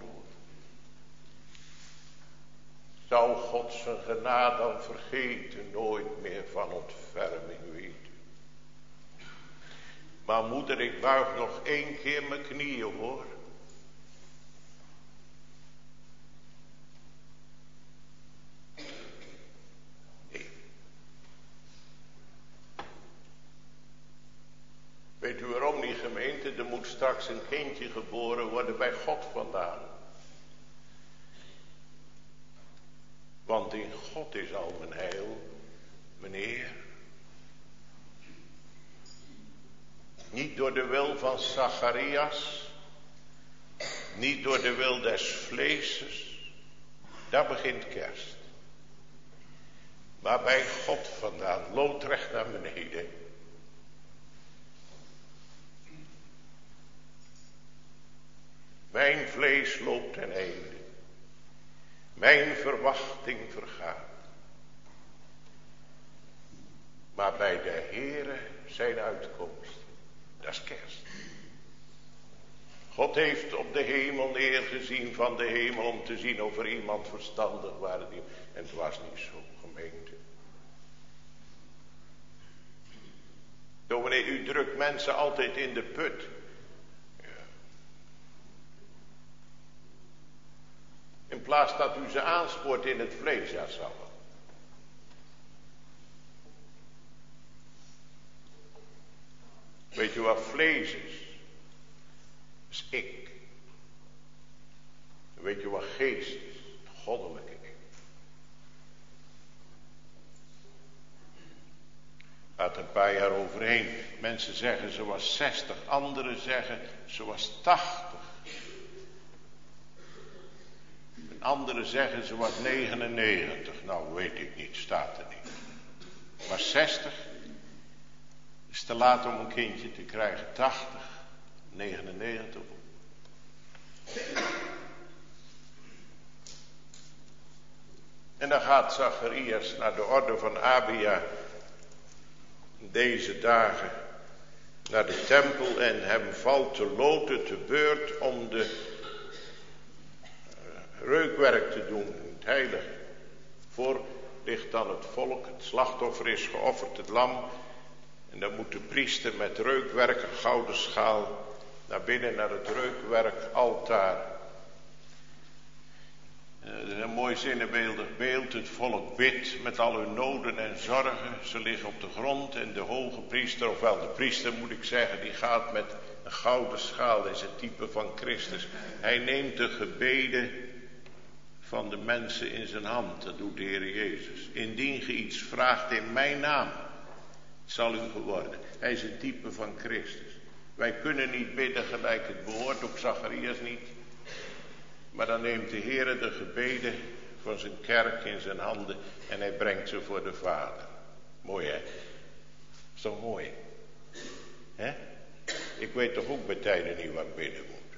Zou God zijn genade dan vergeten, nooit meer van ontferming weten. Maar moeder, ik buig nog één keer mijn knieën, hoor. Nee. Weet u waarom niet, gemeente? Er moet straks een kindje geboren worden bij God vandaan. Want in God is al mijn heil, meneer. Niet door de wil van Zacharias, niet door de wil des vleeses, daar begint kerst. Maar bij God vandaan, loodrecht naar beneden. Mijn vlees loopt ten einde. Mijn verwachting vergaat. Maar bij de Heere zijn uitkomst. Dat is kerst. God heeft op de hemel neergezien van de hemel om te zien of er iemand verstandig was. En het was niet zo, gemeente. Dominee, u drukt mensen altijd in de put. In plaats dat u ze aanspoort in het vlees, ja, zal het. Weet je wat vlees is? Dat is ik. Weet je wat geest is? Het goddelijke ik. Gaat een paar jaar overheen. Mensen zeggen ze was zestig, anderen zeggen ze was tachtig. Anderen zeggen ze was negenennegentig. Nou, weet ik niet, staat er niet. Maar zestig is te laat om een kindje te krijgen. tachtig, negenennegentig. En dan gaat Zacharias naar de orde van Abia deze dagen naar de tempel en hem valt te loten te beurt om de reukwerk te doen, het heilige. Voor ligt dan het volk, het slachtoffer is geofferd, het lam. En dan moet de priester met reukwerk, een gouden schaal, naar binnen naar het reukwerkaltaar. Dat is een mooi zinnebeeldig beeld. Het volk bidt met al hun noden en zorgen. Ze liggen op de grond en de hoge priester, ofwel de priester moet ik zeggen, die gaat met een gouden schaal. Dat is het type van Christus. Hij neemt de gebeden van de mensen in zijn hand. Dat doet de Heer Jezus. Indien ge iets vraagt in mijn naam, zal u geworden. Hij is een type van Christus. Wij kunnen niet bidden gelijk het behoort, ook Zacharias niet. Maar dan neemt de Heer de gebeden van zijn kerk in zijn handen en hij brengt ze voor de Vader. Mooi, hè? Is toch mooi? Hè? Ik weet toch ook bij tijden niet wat ik bidden moet.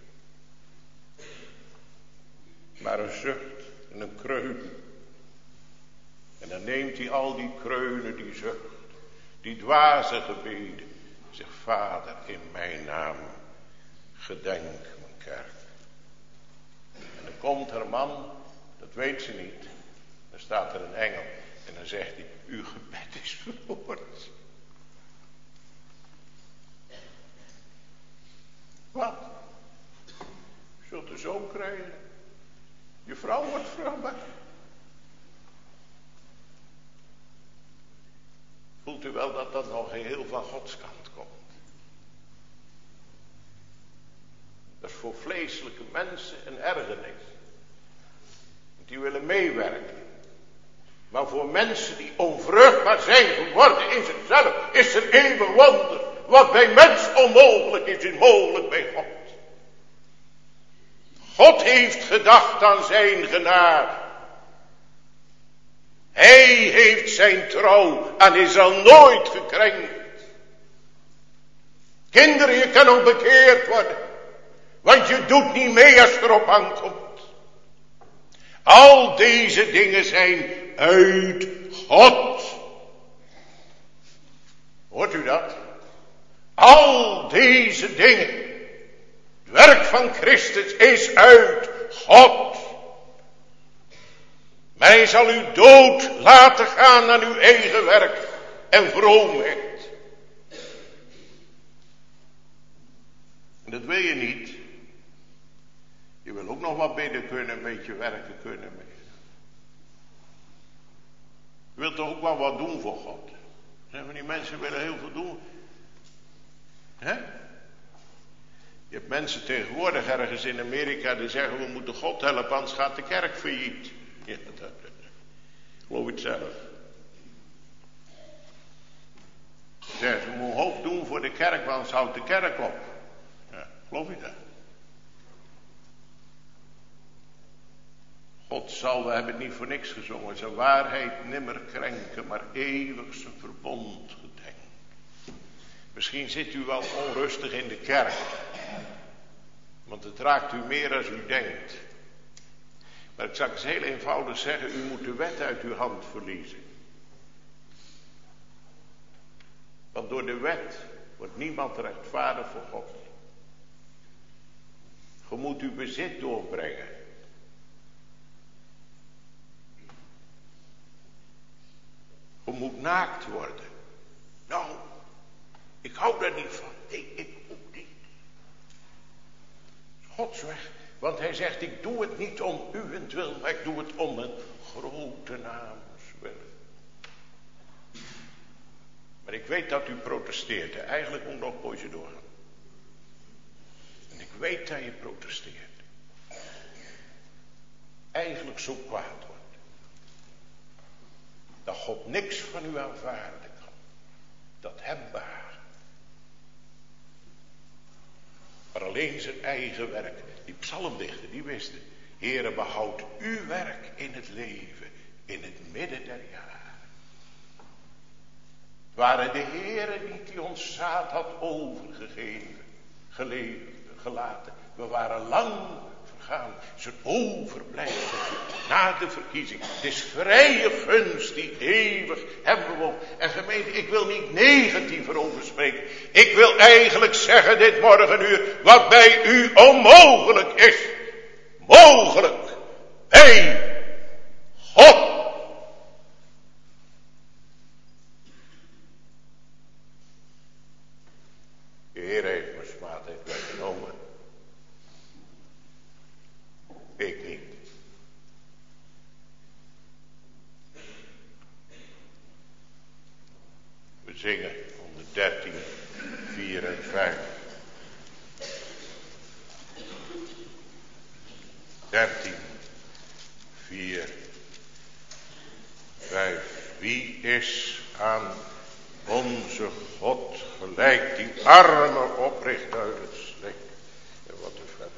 Maar een zucht en een kreun. En dan neemt hij al die kreunen, die zucht, die dwaze gebeden. Zegt, Vader, in mijn naam, gedenk mijn kerk. En dan komt er een man, dat weet ze niet. Dan staat er een engel en dan zegt hij, uw gebed is verhoord. Wat? Je zult een zoon krijgen. Je vrouw wordt vruchtbaar. Voelt u wel dat dat nog geheel van Gods kant komt? Dat is voor vleeselijke mensen een ergernis. Die willen meewerken. Maar voor mensen die onvruchtbaar zijn geworden in zichzelf, is er eeuwig wonder. Wat bij mens onmogelijk is, is mogelijk bij God. God heeft gedacht aan zijn genade. Hij heeft zijn trouw en hij zal nooit gekrenkt. Kinderen, je kan ook bekeerd worden. Want je doet niet mee als het erop aankomt. Al deze dingen zijn uit God. Hoort u dat? Al deze dingen. Het werk van Christus is uit God. Maar hij zal u dood laten gaan aan uw eigen werk en vroomheid. En dat wil je niet. Je wil ook nog wat bidden kunnen, een beetje werken kunnen. Je wilt toch ook wel wat doen voor God. Zijn van die mensen willen heel veel doen. Hè? Je hebt mensen tegenwoordig ergens in Amerika die zeggen we moeten God helpen, anders gaat de kerk failliet. Ja, dat, dat, dat. Geloof je het zelf? Ze zeggen we moeten een hoop doen voor de kerk, want anders houdt de kerk op. Ja, geloof je dat? God zal, we hebben het niet voor niks gezongen, zijn waarheid nimmer krenken, maar eeuwig zijn verbond gedenken. Misschien zit u wel onrustig in de kerk, want het raakt u meer als u denkt. Maar ik zal eens heel eenvoudig zeggen, u moet de wet uit uw hand verliezen. Want door de wet wordt niemand rechtvaardig voor God. Je moet uw bezit doorbrengen. Je moet naakt worden. Nou, ik hou daar niet van. Nee, ik ook niet. Gods weg. Want hij zegt, ik doe het niet om uwentwil, maar ik doe het om een grote naams willen. Maar ik weet dat u protesteert. Hè? Eigenlijk moet nog een poosje doorgaan. En ik weet dat je protesteert. Eigenlijk zo kwaad wordt. Dat God niks van u aanvaarden kan. Dat hem behaagt. Maar alleen zijn eigen werk. Die psalmdichter, die wisten. Heere, behoud uw werk in het leven. In het midden der jaren. Het waren de Heere niet die ons zaad had overgegeven. Geleefd, gelaten. We waren lang vergaan. Zijn overblijfsel na de verkiezing. Het is vrije gunst die eeuwig hebben we. En gemeente, ik wil niet negatief erover spreken. Ik wil eigenlijk zeggen dit morgenuur. Wat bij u onmogelijk is. Mogelijk. Bij God. De Heer heeft mijn smaadheid weggenomen. Ik niet. We zingen honderddertien, vier en vijf. dertien, vier, vijf. Wie is aan onze God gelijk, die armen opricht uit het slik? En wat er verder.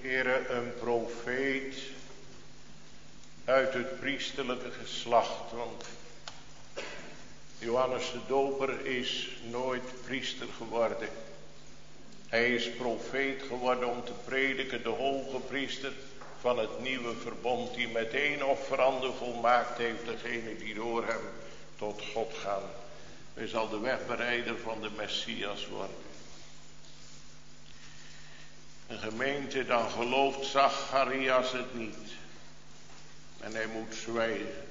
Heere, een profeet uit het priesterlijke geslacht, want Johannes de Doper is nooit priester geworden. Hij is profeet geworden om te prediken, de hoge priester van het nieuwe verbond, die met één offerande volmaakt heeft degene die door hem tot God gaan. Hij zal de wegbereider van de Messias worden. Een gemeente, dan gelooft Zacharias het niet. En hij moet zwijgen.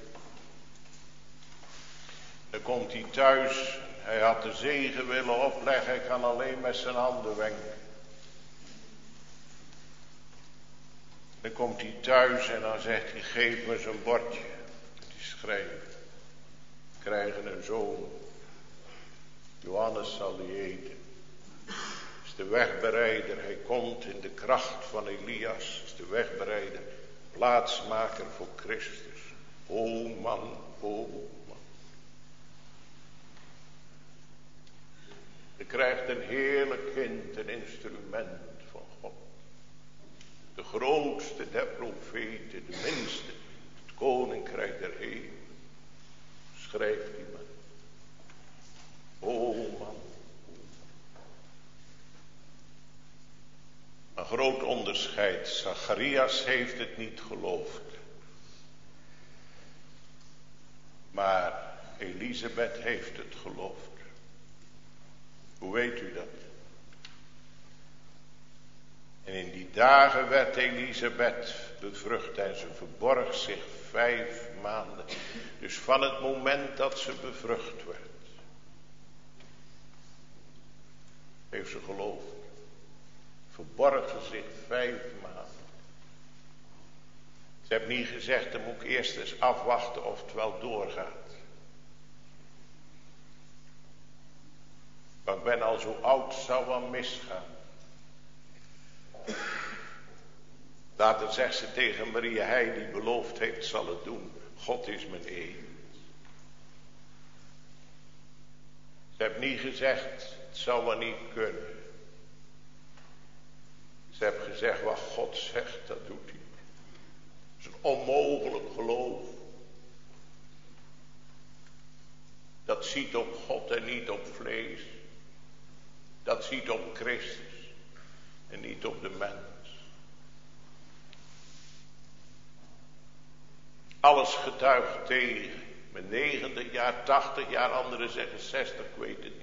Dan komt hij thuis. Hij had de zegen willen opleggen. Hij kan alleen met zijn handen wenken. Dan komt hij thuis en dan zegt hij, geef me zo'n bordje. Die schrijven. Krijgen een zoon. Johannes zal die eten. Is de wegbereider. Hij komt in de kracht van Elias. Is de wegbereider. Plaatsmaker voor Christus. O man, o man. Je krijgt een heerlijk kind, een instrument van God. De grootste der profeten, de minste, het koninkrijk der hemel. Schrijft die man. O man. Een groot onderscheid. Zacharias heeft het niet geloofd. Maar Elisabeth heeft het geloofd. Hoe weet u dat? En in die dagen werd Elisabeth bevrucht en ze verborg zich vijf maanden. Dus van het moment dat ze bevrucht werd, heeft ze geloofd. Verborg ze zich vijf maanden. Ze heeft niet gezegd, dan moet ik eerst eens afwachten of het wel doorgaat. Maar ik ben al zo oud, zou wel misgaan. Later zegt ze tegen Maria, hij die beloofd heeft zal het doen. God is mijn één. Ze heeft niet gezegd, het zou wel niet kunnen. Ze heeft gezegd, wat God zegt, dat doet hij. Het is een onmogelijk geloof. Dat ziet op God en niet op vlees. Dat ziet op Christus en niet op de mens. Alles getuigt tegen. Met negentig jaar, tachtig jaar, anderen zeggen zestig, ik weet het niet.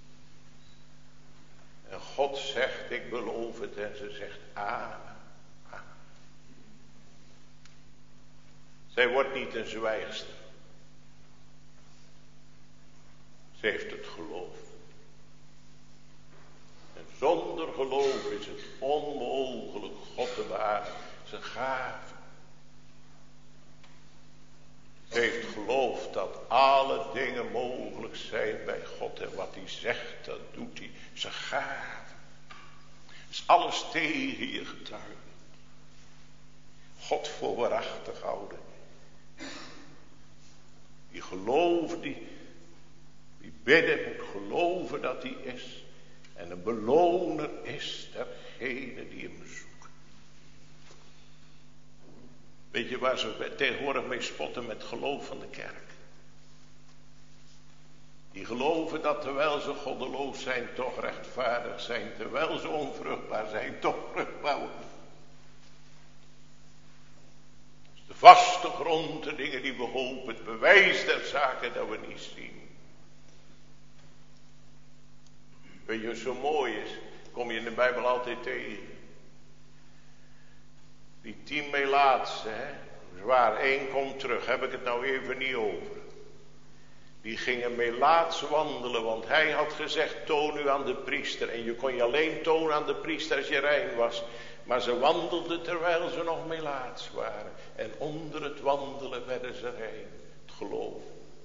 En God zegt, ik beloof het. En ze zegt, amen. Amen. Zij wordt niet een zwijgster. Ze heeft het geloof. En zonder geloof is het onmogelijk God te behagen. Zijn gave. Ze heeft geloof dat alle dingen mogelijk zijn bij God. En wat hij zegt, dat doet hij. Zijn gave. Is alles tegen je getuigen. God voor waarachtig houden. Die gelooft, die, die bidden moet geloven dat hij is. En een beloner is dergene die hem zoekt. Weet je waar ze tegenwoordig mee spotten met geloof van de kerk? Die geloven dat terwijl ze goddeloos zijn, toch rechtvaardig zijn. Terwijl ze onvruchtbaar zijn, toch vruchtbaar worden. Dus de vaste grond, de dingen die we hopen, het bewijs der zaken dat we niet zien. Weet je wat zo mooi is? Kom je in de Bijbel altijd tegen. Die tien melaatsen, hè. Zwaar, één komt terug, heb ik het nou even niet over. Die gingen melaats wandelen, want hij had gezegd, toon u aan de priester. En je kon je alleen tonen aan de priester als je rein was. Maar ze wandelden terwijl ze nog melaats waren. En onder het wandelen werden ze rein. Het geloof.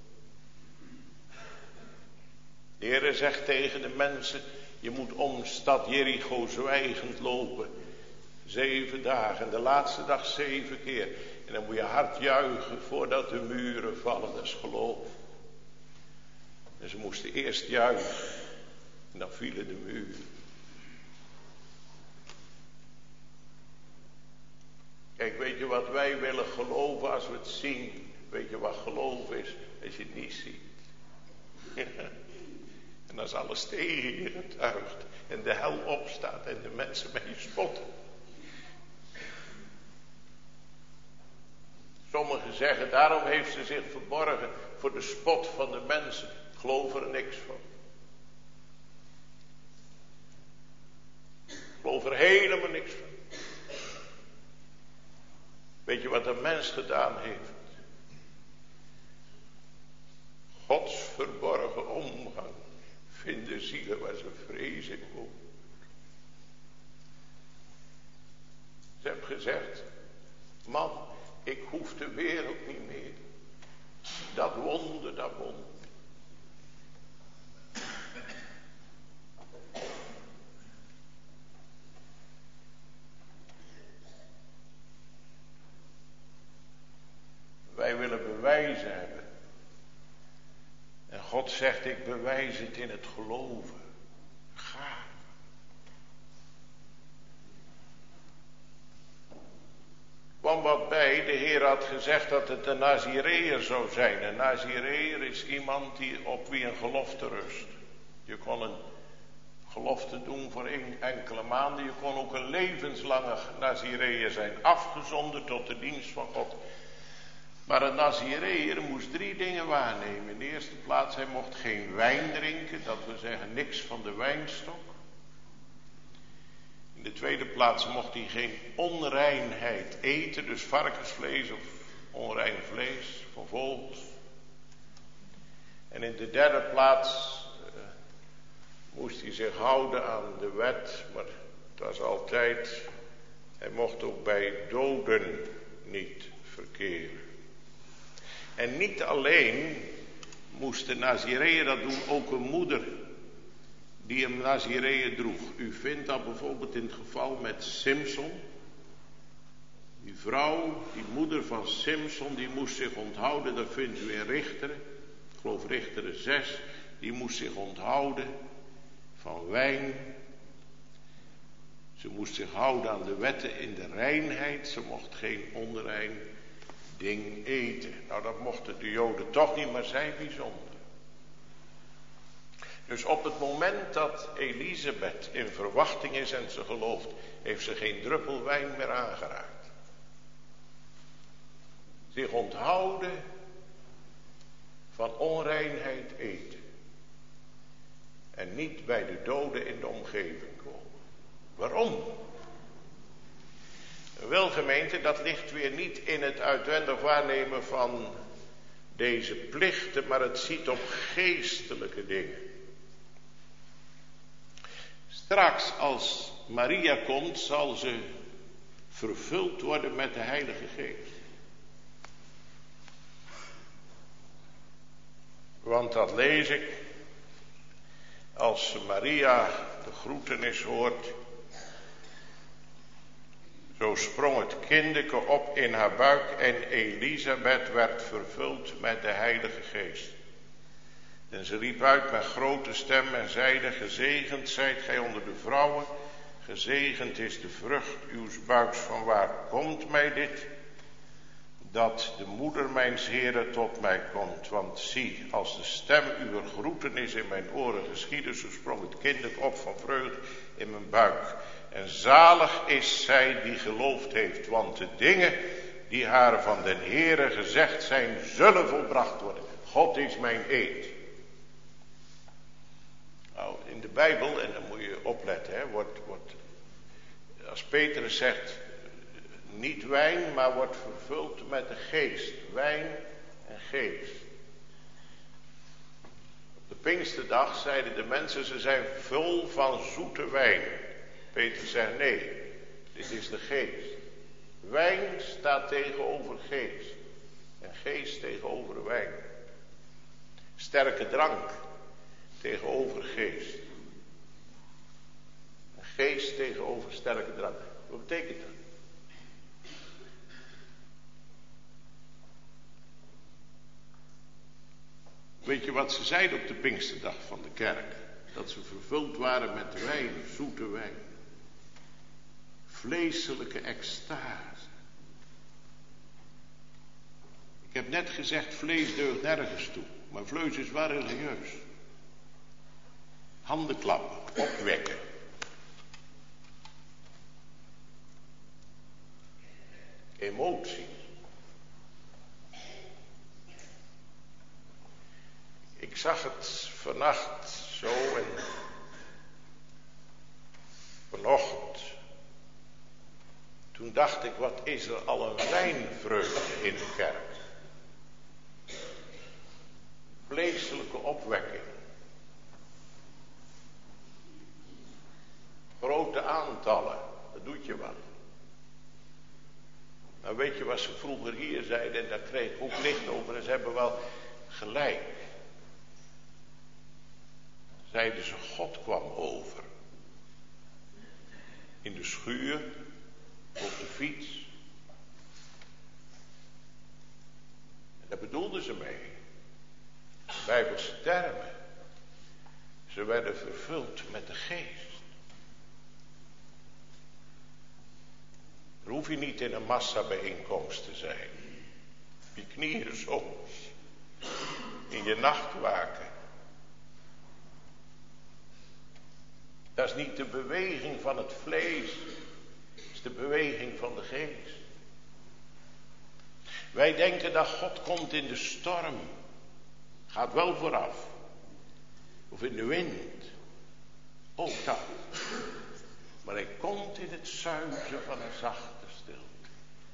De Heer zegt tegen de mensen, je moet om stad Jericho zwijgend lopen. Zeven dagen, de laatste dag zeven keer. En dan moet je hard juichen voordat de muren vallen, dat is geloof. En ze moesten eerst juichen. En dan vielen de muren. Kijk, weet je wat wij willen geloven als we het zien? Weet je wat geloof is? Als je het niet ziet. En als alles tegen je getuigt. En de hel opstaat en de mensen met je spotten. Sommigen zeggen, daarom heeft ze zich verborgen voor de spot van de mensen. Ik geloof er niks van. Ik geloof er helemaal niks van. Weet je wat een mens gedaan heeft? Gods verborgen omgang vinden zielen waar ze vrees in woont. Ze hebben gezegd, man, ik hoef de wereld niet meer. Dat wonder, dat wonder. Wij willen bewijzen hebben. En God zegt, ik bewijs het in het geloven. Ga. Kwam wat bij, de Heer had gezegd dat het een Nazireër zou zijn. Een Nazireër is iemand die, op wie een gelofte rust. Je kon een gelofte doen voor enkele maanden. Je kon ook een levenslange Nazireër zijn. Afgezonderd tot de dienst van God. Maar een Nazireër moest drie dingen waarnemen. In de eerste plaats, hij mocht geen wijn drinken. Dat wil zeggen, niks van de wijnstok. In de tweede plaats mocht hij geen onreinheid eten. Dus varkensvlees of onrein vlees van vogels. En in de derde plaats uh, moest hij zich houden aan de wet. Maar het was altijd, hij mocht ook bij doden niet verkeren. En niet alleen moest de Nazireër dat doen, ook een moeder die een Nazireër droeg. U vindt dat bijvoorbeeld in het geval met Simson. Die vrouw, die moeder van Simson, die moest zich onthouden. Dat vindt u in Richteren. Ik geloof Richteren zes. Die moest zich onthouden van wijn. Ze moest zich houden aan de wetten in de reinheid. Ze mocht geen onrein ding eten. Nou, dat mochten de Joden toch niet, maar zij bijzonder. Dus op het moment dat Elisabeth in verwachting is en ze gelooft, heeft ze geen druppel wijn meer aangeraakt. Zich onthouden van onreinheid eten. En niet bij de doden in de omgeving komen. Waarom? Wel, gemeente, dat ligt weer niet in het uitwendig waarnemen van deze plichten, maar het ziet op geestelijke dingen. Straks als Maria komt, zal ze vervuld worden met de Heilige Geest. Want dat lees ik, als Maria de groetenis hoort. Zo sprong het kindeke op in haar buik en Elisabeth werd vervuld met de Heilige Geest. En ze riep uit met grote stem en zeide, gezegend zijt gij onder de vrouwen, gezegend is de vrucht uws buiks. Vanwaar komt mij dit? Dat de moeder mijns Heren tot mij komt. Want zie, als de stem uwer groetenis in mijn oren geschiedde, zo sprong het kindeke op van vreugde in mijn buik. En zalig is zij die geloofd heeft, want de dingen die haar van den Heere gezegd zijn, zullen volbracht worden. God is mijn eed. Nou, in de Bijbel, en dan moet je opletten, hè, wordt, wordt, als Petrus zegt, niet wijn, maar wordt vervuld met de geest. Wijn en geest. Op de Pinksterdag zeiden de mensen, ze zijn vol van zoete wijn. Petrus zegt, nee, dit is de geest. Wijn staat tegenover geest. En geest tegenover wijn. Sterke drank tegenover geest. En geest tegenover sterke drank. Wat betekent dat? Weet je wat ze zeiden op de Pinksterdag van de kerk? Dat ze vervuld waren met wijn, zoete wijn. Vleeselijke extase. heb net gezegd, vlees deugt nergens toe. Maar vlees is wel religieus. Handen klappen, opwekken. Emotie. Ik zag het vannacht zo en vanochtend. Toen dacht ik, wat is er al een wijnvreugde in de kerk. Vleeselijke opwekking. Grote aantallen, dat doet je wat. Nou weet je wat ze vroeger hier zeiden, en daar kreeg ik ook licht over, en ze hebben wel gelijk. Zeiden ze, God kwam over. In de schuur, op de fiets. En daar bedoelden ze mee. Bijbelse termen. Ze werden vervuld met de geest. Dan hoef je niet in een massabijeenkomst te zijn. Op je knieën soms. In je nachtwaken. Dat is niet de beweging van het vlees. Dat is de beweging van de geest. Wij denken dat God komt in de storm. Gaat wel vooraf. Of in de wind. Ook dat. Maar hij komt in het zuizen van een zachte stilte.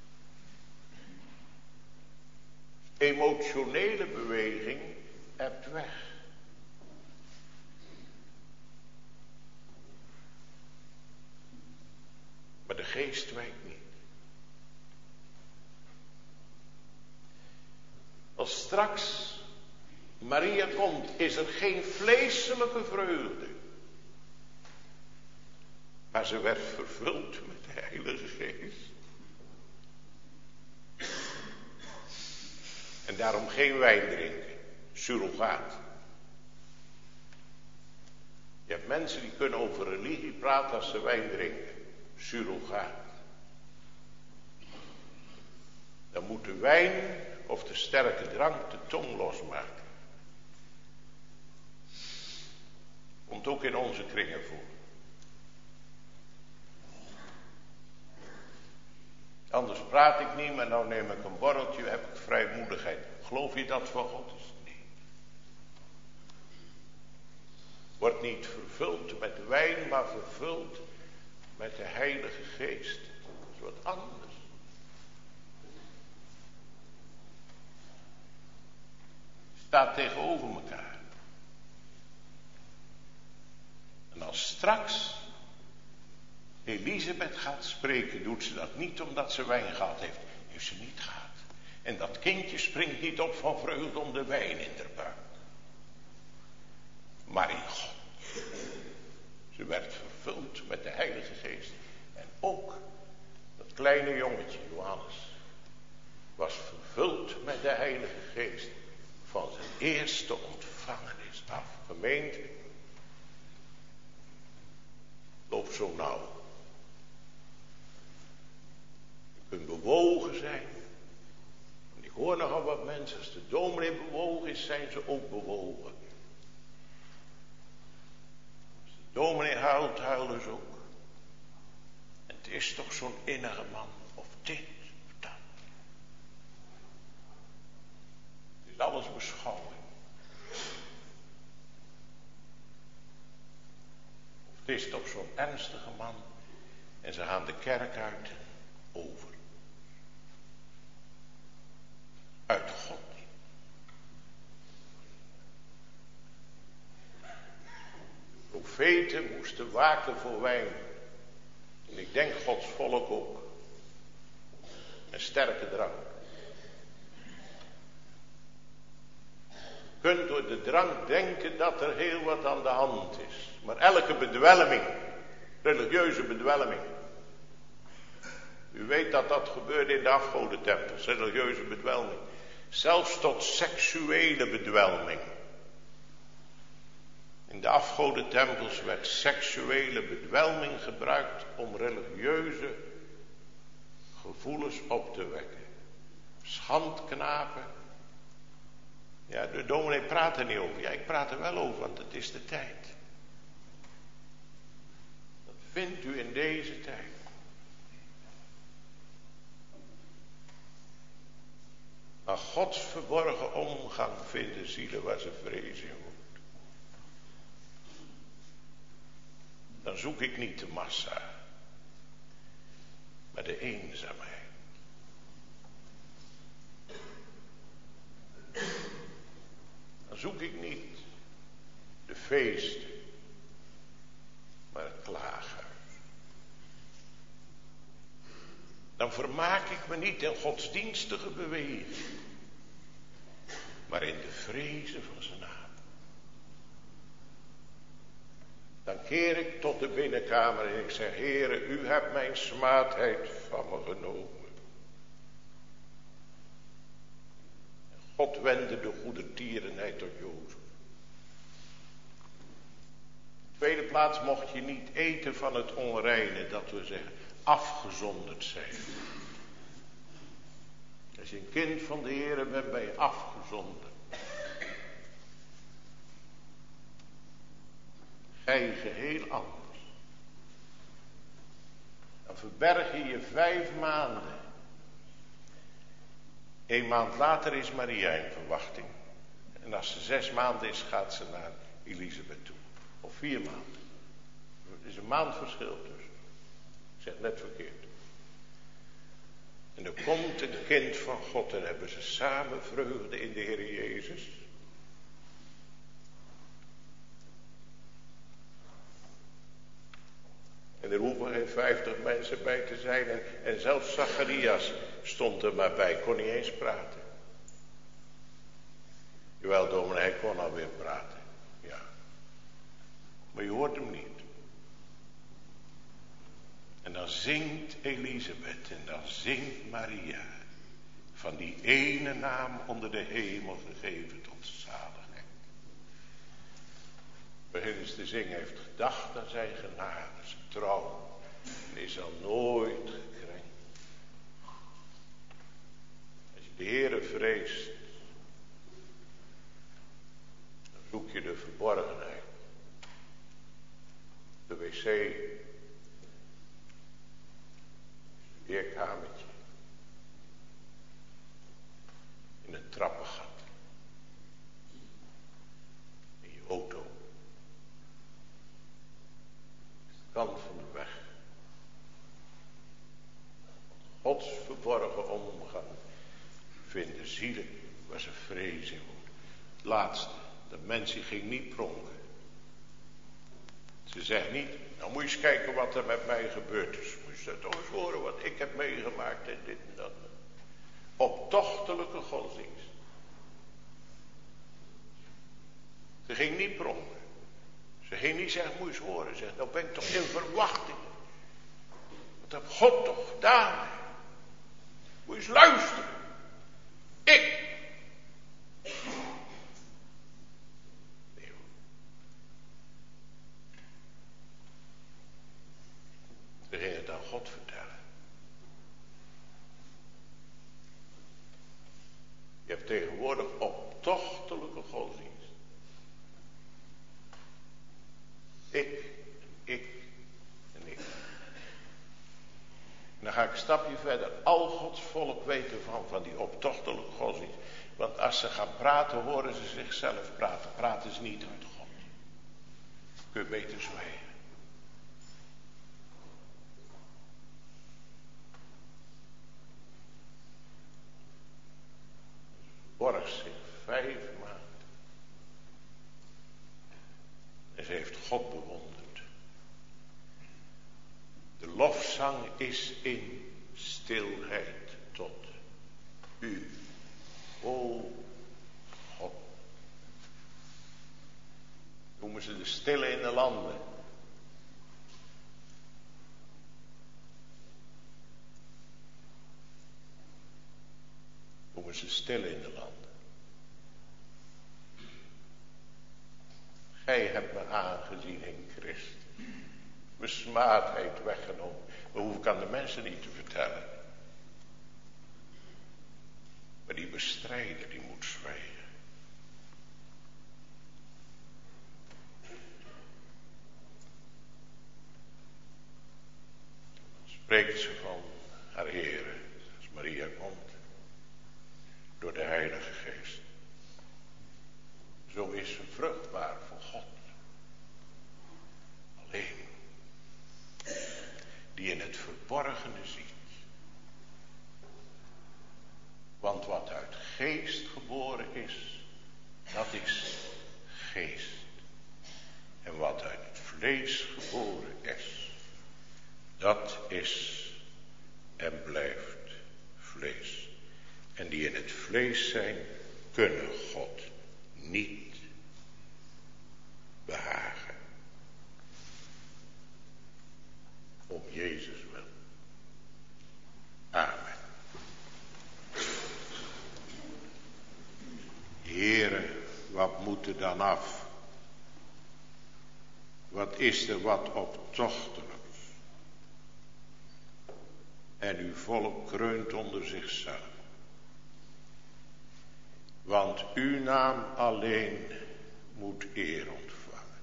Emotionele beweging hebt weg. Maar de geest wijkt niet. Als straks Maria komt, is er geen vleeselijke vreugde. Maar ze werd vervuld met de Heilige Geest. En daarom geen wijn drinken. Surrogaat. Je hebt mensen die kunnen over religie praten als ze wijn drinken. Surrogaat. Dan moet de wijn of de sterke drank de tong losmaken. Komt ook in onze kringen voor. Anders praat ik niet, maar nou neem ik een borreltje, heb ik vrijmoedigheid. Geloof je dat van God is? Nee. Wordt niet vervuld met wijn, maar vervuld met de Heilige Geest. Dat is wat anders. Staat tegenover elkaar. En als straks Elisabeth gaat spreken, doet ze dat niet omdat ze wijn gehad heeft. Heeft ze niet gehad. En dat kindje springt niet op van vreugde om de wijn in haar buik. Maar in God. Ze werd vervuld met de Heilige Geest. En ook dat kleine jongetje, Johannes, was vervuld met de Heilige Geest. Van zijn eerste ontvangenis af. Gemeente, loop zo nauw. Je kunt bewogen zijn. En ik hoor nogal wat mensen, als de dominee bewogen is, zijn ze ook bewogen. Als de dominee huilt, huilen ze ook. En het is toch zo'n innige man, of dit, of dat. Het is alles beschouwing. Of het is toch zo'n ernstige man. En ze gaan de kerk uit over. Uit God niet. De profeten moesten waken voor wijn. En ik denk Gods volk ook. Een sterke drank. Je kunt door de drank denken dat er heel wat aan de hand is. Maar elke bedwelming, religieuze bedwelming. U weet dat dat gebeurde in de afgodentempels, religieuze bedwelming. Zelfs tot seksuele bedwelming. In de afgodentempels werd seksuele bedwelming gebruikt om religieuze gevoelens op te wekken. Schandknapen. Ja, de dominee praat er niet over. Ja, ik praat er wel over, want het is de tijd. Dat vindt u in deze tijd. Maar Gods verborgen omgang vinden zielen waar ze vrezen wordt. Dan zoek ik niet de massa, maar de eenzaamheid. Dan zoek ik niet de feesten, maar het klagen. Dan vermaak ik me niet in godsdienstige beweging, maar in de vrezen van zijn naam. Dan keer ik tot de binnenkamer en ik zeg: Heere, u hebt mijn smaadheid van me genomen. God wendde de goedertierenheid tot Jozef. In de tweede plaats mocht je niet eten van het onreine, dat we zeggen afgezonderd zijn. Als je een kind van de Heere bent, ben je afgezonderd. Gij geheel anders. Dan verberg je je vijf maanden. Een maand later is Maria in verwachting. En als ze zes maanden is, gaat ze naar Elisabeth toe. Of vier maanden. Er is een maand verschil tussen. Ik zeg net verkeerd. En er komt een kind van God en hebben ze samen vreugde in de Heer Jezus. En er hoeven geen vijftig mensen bij te zijn. En, en zelfs Zacharias stond er maar bij. Kon niet eens praten. Jawel, dominee, hij kon alweer praten. Ja. Maar je hoort hem niet. En dan zingt Elisabeth en dan zingt Maria. Van die ene naam onder de hemel gegeven tot zaligheid. Beginnen ze te zingen, heeft gedacht aan zijn genade, zijn trouw. En is al nooit gekrenkt. Als je de Heere vreest, dan zoek je de verborgenheid. De wc, studeerkamertje, in een trappengat, in je auto. Kant van de weg. Gods verborgen omgang vinden zielen waar ze vrezen moeten. Het laatste, dat mensje ging niet pronken. Ze zegt niet, nou moet je eens kijken wat er met mij gebeurd is. Moet je toch eens horen wat ik heb meegemaakt en dit en dat. Optochtelijke godsdienst. Ze ging niet pronken. Ze ging niet zeggen, moet je eens horen. Ze zegt, nou ben ik toch in verwachting. Wat heb God toch gedaan? Moet je eens luisteren. Ik. Nee hoor. Ze ging het aan God vertellen. Je hebt tegenwoordig optochtelijke godsdienst. Ik, ik en ik. En dan ga ik een stapje verder. Al Gods volk weet ervan, van die optochtelijke godsdienst. Want als ze gaan praten, horen ze zichzelf praten. Praten ze niet uit God. Kun je beter zwijgen. Borg zich vijf maanden. En ze heeft God bewonderd. De lofzang is in stilheid tot u, o God. Noemen ze de stille in de landen. Noemen ze stille in de landen. Gij hebt me aangezien in Christus. Mijn smaadheid weggenomen. Dat hoef ik aan de mensen niet te vertellen. bestrijden, die moet zwijgen. Spreekt ze van haar Heere, als Maria komt, door de Heilige Geest. Zo is ze vruchtbaar voor God. Alleen, die in het verborgene ziet. Want wat uit geest geboren is, dat is geest. En wat uit het vlees geboren is, dat is en blijft vlees. En die in het vlees zijn, kunnen God niet behagen. Om Jezus wil. Amen. Heere, wat moet er dan af? Wat is er wat optochtelijk? En uw volk kreunt onder zichzelf. Want uw naam alleen moet eer ontvangen.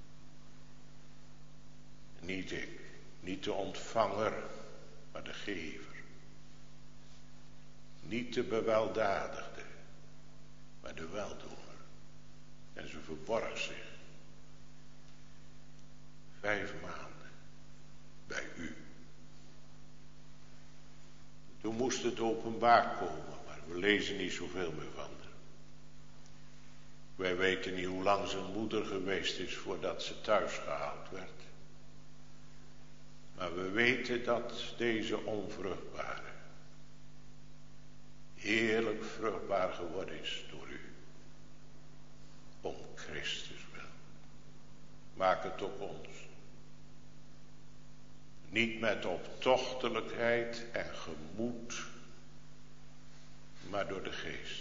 Niet ik, niet de ontvanger, maar de gever. Niet de beweldadigde, maar de weldoener. En ze verborg zich vijf maanden bij u. Toen moest het openbaar komen, maar we lezen niet zoveel meer van haar. Wij weten niet hoe lang zijn moeder geweest is voordat ze thuis gehaald werd. Maar we weten dat deze onvruchtbare heerlijk vruchtbaar geworden is door u. Om Christus wil. Maak het op ons. Niet met optochtelijkheid en gemoed, maar door de geest.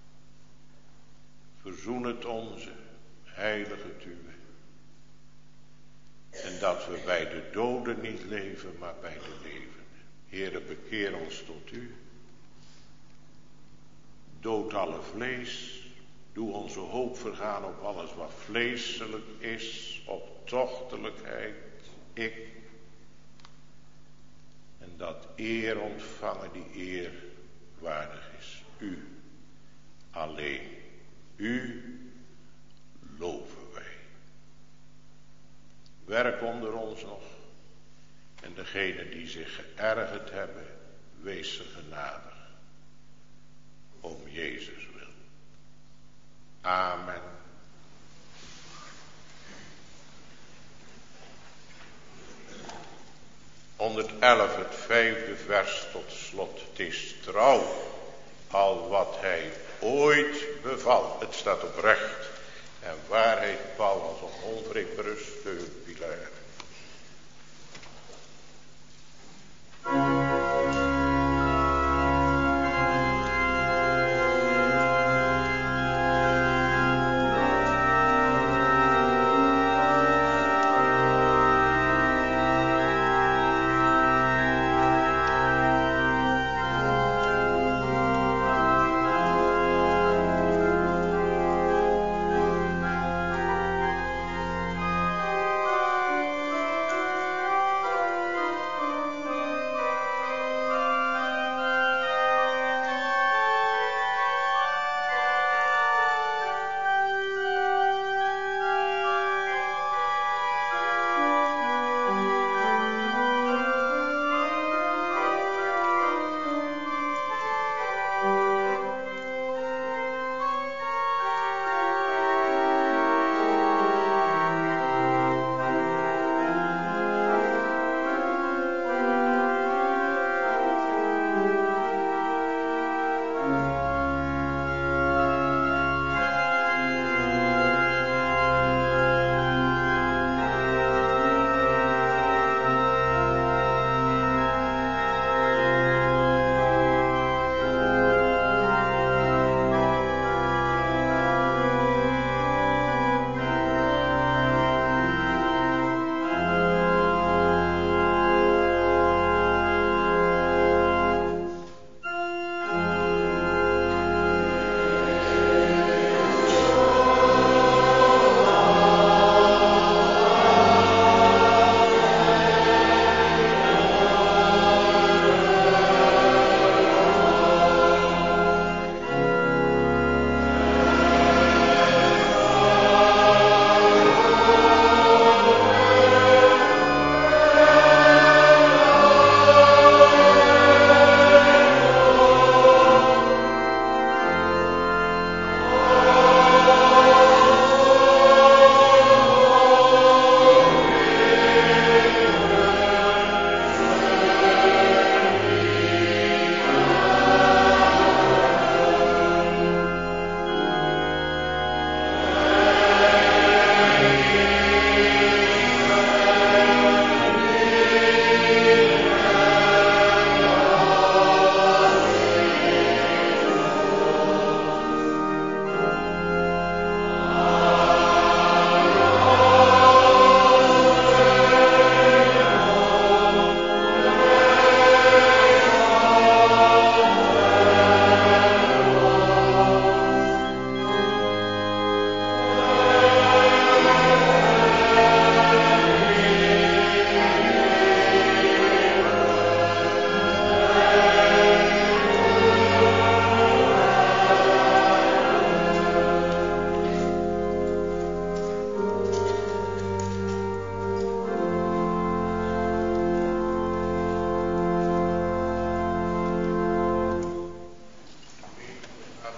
Verzoen het onze, heilige het uwe. En dat we bij de doden niet leven, maar bij de levenden. Heere, bekeer ons tot u. Dood alle vlees. Doe onze hoop vergaan op alles wat vleeselijk is, op tochtelijkheid, ik. En dat eer ontvangen die eer waardig is. U alleen. U loven wij. Werk onder ons nog. En degenen die zich geërgerd hebben, wees ze genadig. Om Jezus wil. Amen. honderdelf, het vijfde vers tot slot. Het is trouw, al wat hij ooit beval. Het staat oprecht. En waarheid Paul als een onwrikbare steunpilaar.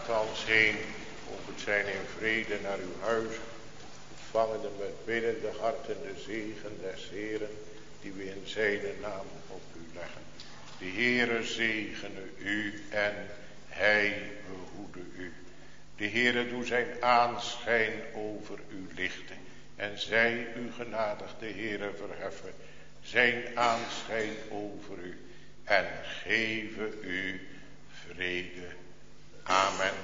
thans heen, mogen zijn in vrede naar uw huis, ontvangende met biddende harten de zegen des Heeren, die we in zijn naam op u leggen. De Heere zegene u en hij behoede u. De Heere doe zijn aanschijn over u lichten en zij u genadig, de Heere verheffen zijn aanschijn over u en geven u vrede. Amen.